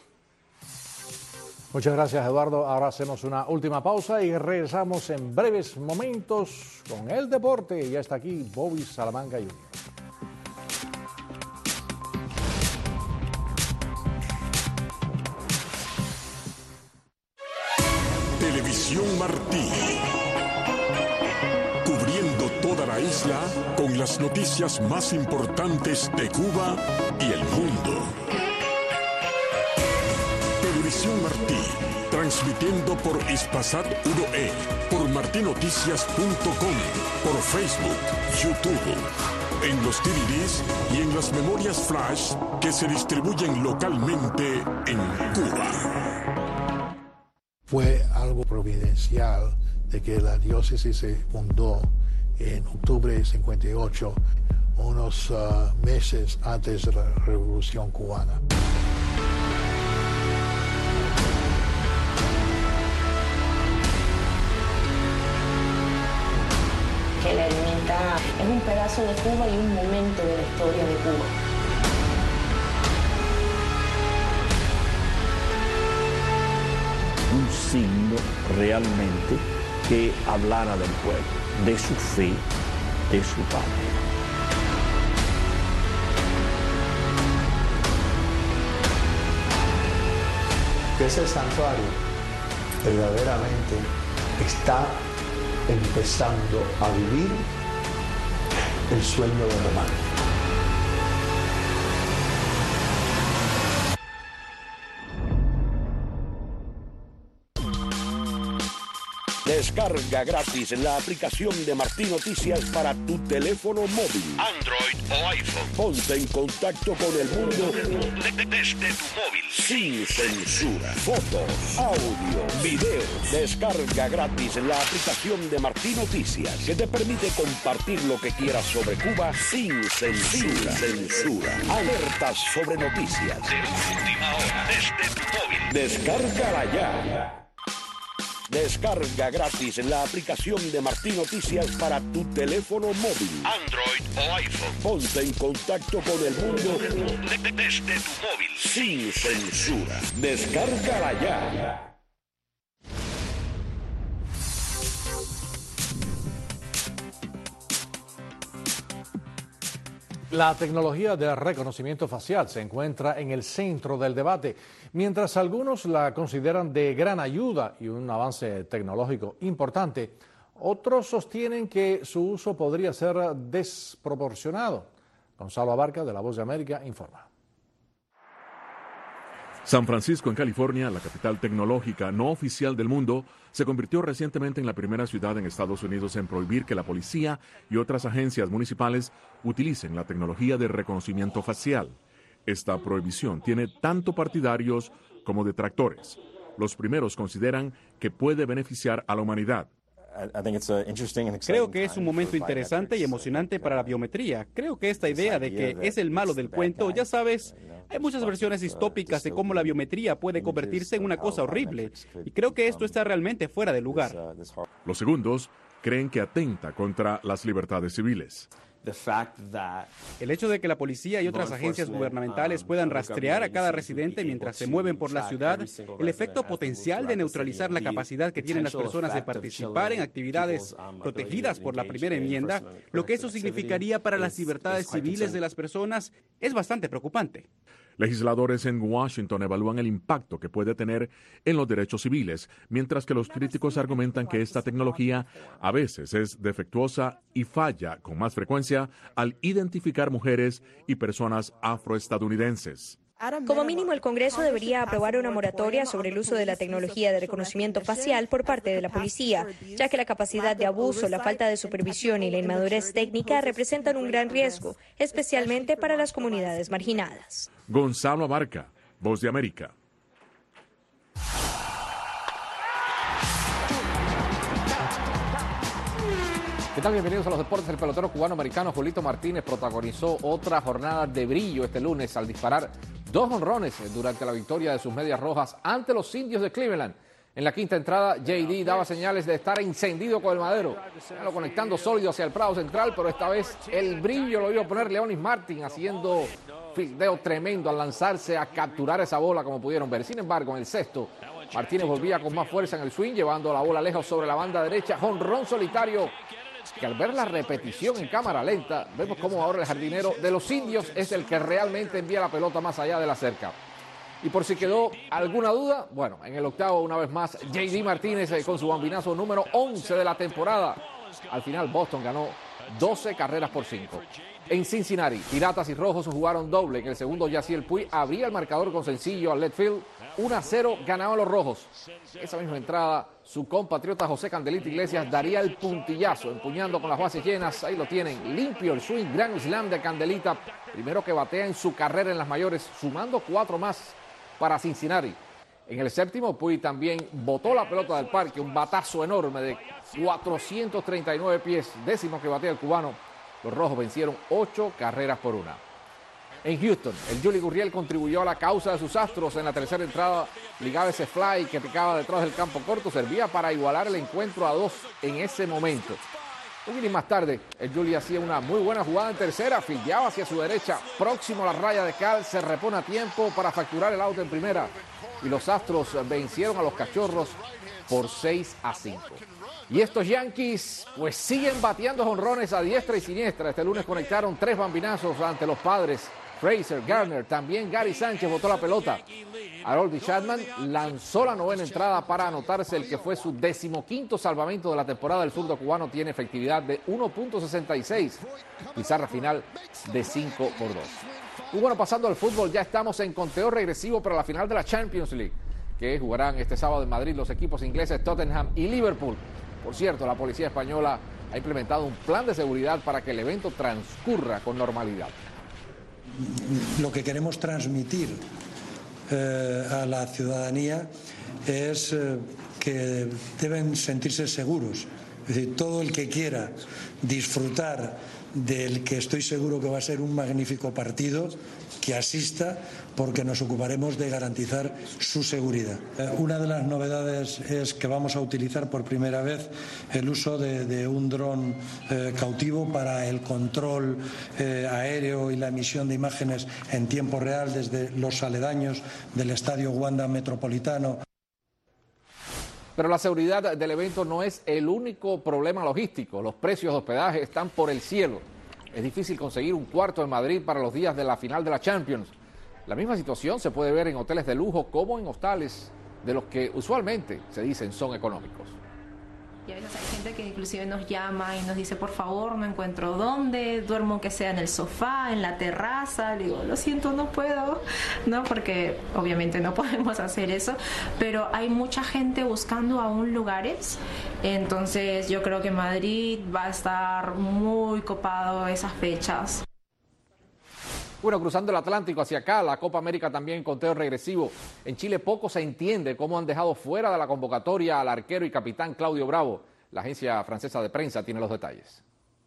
Muchas gracias, Eduardo. Ahora hacemos una última pausa y regresamos en breves momentos con el deporte. Ya está aquí Bobby Salamanca junior la isla con las noticias más importantes de Cuba y el mundo. Televisión Martí, transmitiendo por Hispasat uno E, por martinoticias punto com, por Facebook, YouTube, en los D V Ds y en las memorias flash que se distribuyen localmente en Cuba. Fue algo providencial de que la diócesis se fundó en octubre de cincuenta y ocho, unos uh, meses antes de la Revolución Cubana. Que la ermita es un pedazo de Cuba y un momento de la historia de Cuba. Un signo realmente que hablara del pueblo, de su fe, de su patria. Que ese santuario verdaderamente está empezando a vivir el sueño de Román. Descarga gratis la aplicación de Martí Noticias para tu teléfono móvil, Android o iPhone. Ponte en contacto con el mundo desde tu móvil, sin censura. Fotos, audio, videos. Descarga gratis la aplicación de Martí Noticias, que te permite compartir lo que quieras sobre Cuba sin censura. Sin censura. Alertas sobre noticias de última hora desde tu móvil. Descárgala ya. Descarga gratis la aplicación de Martí Noticias para tu teléfono móvil, Android o iPhone. Ponte en contacto con el mundo desde tu móvil, sin censura. Descárgala ya. La tecnología de reconocimiento facial se encuentra en el centro del debate, mientras algunos la consideran de gran ayuda y un avance tecnológico importante. Otros sostienen que su uso podría ser desproporcionado. Gonzalo Abarca, de La Voz de América, informa. San Francisco, en California, la capital tecnológica no oficial del mundo, se convirtió recientemente en la primera ciudad en Estados Unidos en prohibir que la policía y otras agencias municipales utilicen la tecnología de reconocimiento facial. Esta prohibición tiene tanto partidarios como detractores. Los primeros consideran que puede beneficiar a la humanidad. Creo que es un momento interesante y emocionante para la biometría. Creo que esta idea de que es el malo del cuento, ya sabes, hay muchas versiones distópicas de cómo la biometría puede convertirse en una cosa horrible, y creo que esto está realmente fuera de lugar. Los segundos creen que atenta contra las libertades civiles. El hecho de que la policía y otras agencias gubernamentales puedan rastrear a cada residente mientras se mueven por la ciudad, el efecto potencial de neutralizar la capacidad que tienen las personas de participar en actividades protegidas por la primera enmienda, lo que eso significaría para las libertades civiles de las personas, es bastante preocupante. Legisladores en Washington evalúan el impacto que puede tener en los derechos civiles, mientras que los críticos argumentan que esta tecnología a veces es defectuosa y falla con más frecuencia al identificar mujeres y personas afroestadounidenses. Como mínimo, el Congreso debería aprobar una moratoria sobre el uso de la tecnología de reconocimiento facial por parte de la policía, ya que la capacidad de abuso, la falta de supervisión y la inmadurez técnica representan un gran riesgo, especialmente para las comunidades marginadas. Gonzalo Abarca, Voz de América. ¿Qué tal? Bienvenidos a los deportes. El pelotero cubano-americano Julito Martínez protagonizó otra jornada de brillo este lunes al disparar dos jonrones durante la victoria de sus Medias Rojas ante los Indios de Cleveland. En la quinta entrada, J D daba señales de estar encendido con el madero, lo conectando sólido hacia el prado central, pero esta vez el brillo lo iba a poner Leonis Martin, haciendo fildeo tremendo al lanzarse a capturar esa bola, como pudieron ver. Sin embargo, en el sexto, Martínez volvía con más fuerza en el swing, llevando la bola lejos sobre la banda derecha, jonrón solitario, que al ver la repetición en cámara lenta, vemos cómo ahora el jardinero de los Indios es el que realmente envía la pelota más allá de la cerca. Y por si quedó alguna duda, bueno, en el octavo una vez más J D Martínez eh, con su bambinazo número once de la temporada. Al final Boston ganó doce carreras por cinco. En Cincinnati, Piratas y Rojos jugaron doble. En el segundo, Yasiel Puig abría el marcador con sencillo al left field. uno a cero ganaban los Rojos. Esa misma entrada, su compatriota José Candelita Iglesias daría el puntillazo, empuñando con las bases llenas. Ahí lo tienen, limpio el swing, gran slam de Candelita. Primero que batea en su carrera en las mayores, sumando cuatro más para Cincinnati. En el séptimo, Puig también botó la pelota del parque, un batazo enorme de cuatrocientos treinta y nueve pies, décimo que batea el cubano. Los Rojos vencieron ocho carreras por una. En Houston, el Yuli Gurriel contribuyó a la causa de sus Astros en la tercera entrada. Ligaba ese fly que picaba detrás del campo corto, servía para igualar el encuentro a dos en ese momento. Un inning más tarde, el Yuli hacía una muy buena jugada en tercera, fildeaba hacia su derecha, próximo a la raya de cal, se repone a tiempo para facturar el out en primera. Y los Astros vencieron a los Cachorros por seis a cinco. Y estos Yankees pues siguen bateando jonrones a diestra y siniestra. Este lunes conectaron tres bambinazos ante los Padres. Fraser, Garner, también Gary Sánchez botó la pelota. Aroldis Chapman lanzó la novena entrada para anotarse el que fue su decimoquinto salvamento de la temporada. El zurdo cubano tiene efectividad de uno punto sesenta y seis, pizarra final de cinco por dos. Y bueno, pasando al fútbol, ya estamos en conteo regresivo para la final de la Champions League, que jugarán este sábado en Madrid los equipos ingleses Tottenham y Liverpool. Por cierto, la policía española ha implementado un plan de seguridad para que el evento transcurra con normalidad. Lo que queremos transmitir eh, a la ciudadanía es eh, que deben sentirse seguros. Es decir, todo el que quiera disfrutar del que estoy seguro que va a ser un magnífico partido, que asista, porque nos ocuparemos de garantizar su seguridad. Eh, una de las novedades es que vamos a utilizar por primera vez el uso de, de un dron eh, cautivo para el control eh, aéreo y la emisión de imágenes en tiempo real desde los aledaños del Estadio Wanda Metropolitano. Pero la seguridad del evento no es el único problema logístico. Los precios de hospedaje están por el cielo. Es difícil conseguir un cuarto en Madrid para los días de la final de la Champions. La misma situación se puede ver en hoteles de lujo como en hostales de los que usualmente se dicen son económicos. Y a veces hay gente que inclusive nos llama y nos dice, por favor, no encuentro dónde, duermo aunque sea en el sofá, en la terraza. Le digo, lo siento, no puedo, ¿no? Porque obviamente no podemos hacer eso, pero hay mucha gente buscando aún lugares, entonces yo creo que Madrid va a estar muy copado esas fechas. Bueno, cruzando el Atlántico hacia acá, la Copa América también en conteo regresivo. En Chile poco se entiende cómo han dejado fuera de la convocatoria al arquero y capitán Claudio Bravo. La agencia francesa de prensa tiene los detalles.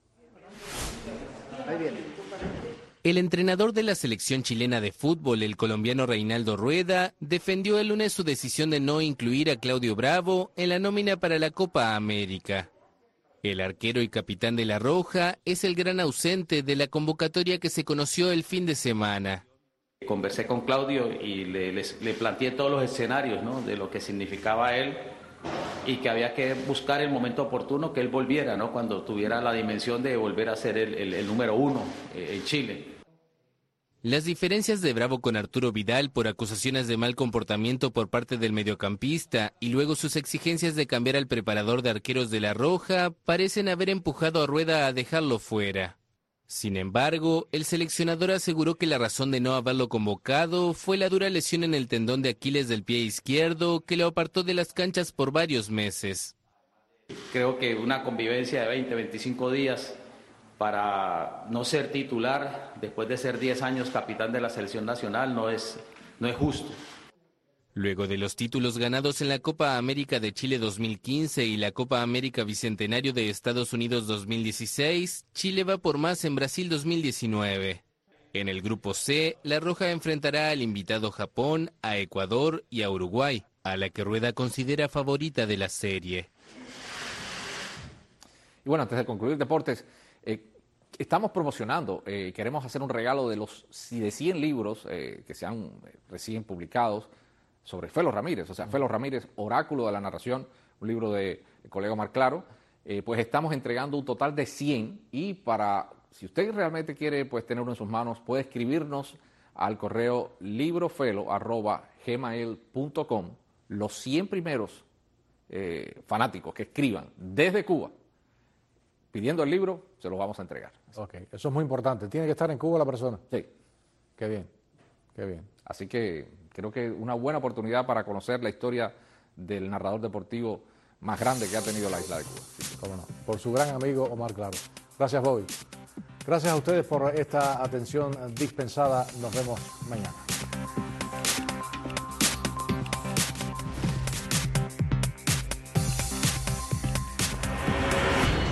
Ahí viene. El entrenador de la selección chilena de fútbol, el colombiano Reinaldo Rueda, defendió el lunes su decisión de no incluir a Claudio Bravo en la nómina para la Copa América. El arquero y capitán de La Roja es el gran ausente de la convocatoria que se conoció el fin de semana. Conversé con Claudio y le, les, le planteé todos los escenarios, ¿no?, de lo que significaba él y que había que buscar el momento oportuno que él volviera, ¿no?, cuando tuviera la dimensión de volver a ser el, el, el número uno eh, en Chile. Las diferencias de Bravo con Arturo Vidal por acusaciones de mal comportamiento por parte del mediocampista y luego sus exigencias de cambiar al preparador de arqueros de La Roja parecen haber empujado a Rueda a dejarlo fuera. Sin embargo, el seleccionador aseguró que la razón de no haberlo convocado fue la dura lesión en el tendón de Aquiles del pie izquierdo que lo apartó de las canchas por varios meses. Creo que una convivencia de veinte, veinticinco días para no ser titular después de ser diez años capitán de la selección nacional no es, no es justo. Luego de los títulos ganados en la Copa América de Chile dos mil quince y la Copa América Bicentenario de Estados Unidos dos mil dieciséis, Chile va por más en Brasil dos mil diecinueve. En el grupo C, La Roja enfrentará al invitado Japón, a Ecuador y a Uruguay, a la que Rueda considera favorita de la serie. Y bueno, antes de concluir deportes, eh, estamos promocionando, eh, queremos hacer un regalo de los de cien libros eh, que se han eh, recién publicados sobre Felo Ramírez, o sea, Felo Ramírez, Oráculo de la Narración, un libro del colega Omar Claro. Eh, pues estamos entregando un total de cien y para, si usted realmente quiere pues tenerlo en sus manos, puede escribirnos al correo librofelo arroba gmail punto com los cien primeros eh, fanáticos que escriban desde Cuba pidiendo el libro, se los vamos a entregar. Ok, eso es muy importante. ¿Tiene que estar en Cuba la persona? Sí. Qué bien, qué bien. Así que creo que una buena oportunidad para conocer la historia del narrador deportivo más grande que ha tenido la isla de Cuba. Cómo no. Por su gran amigo Omar Claro. Gracias, Bobby. Gracias a ustedes por esta atención dispensada. Nos vemos mañana.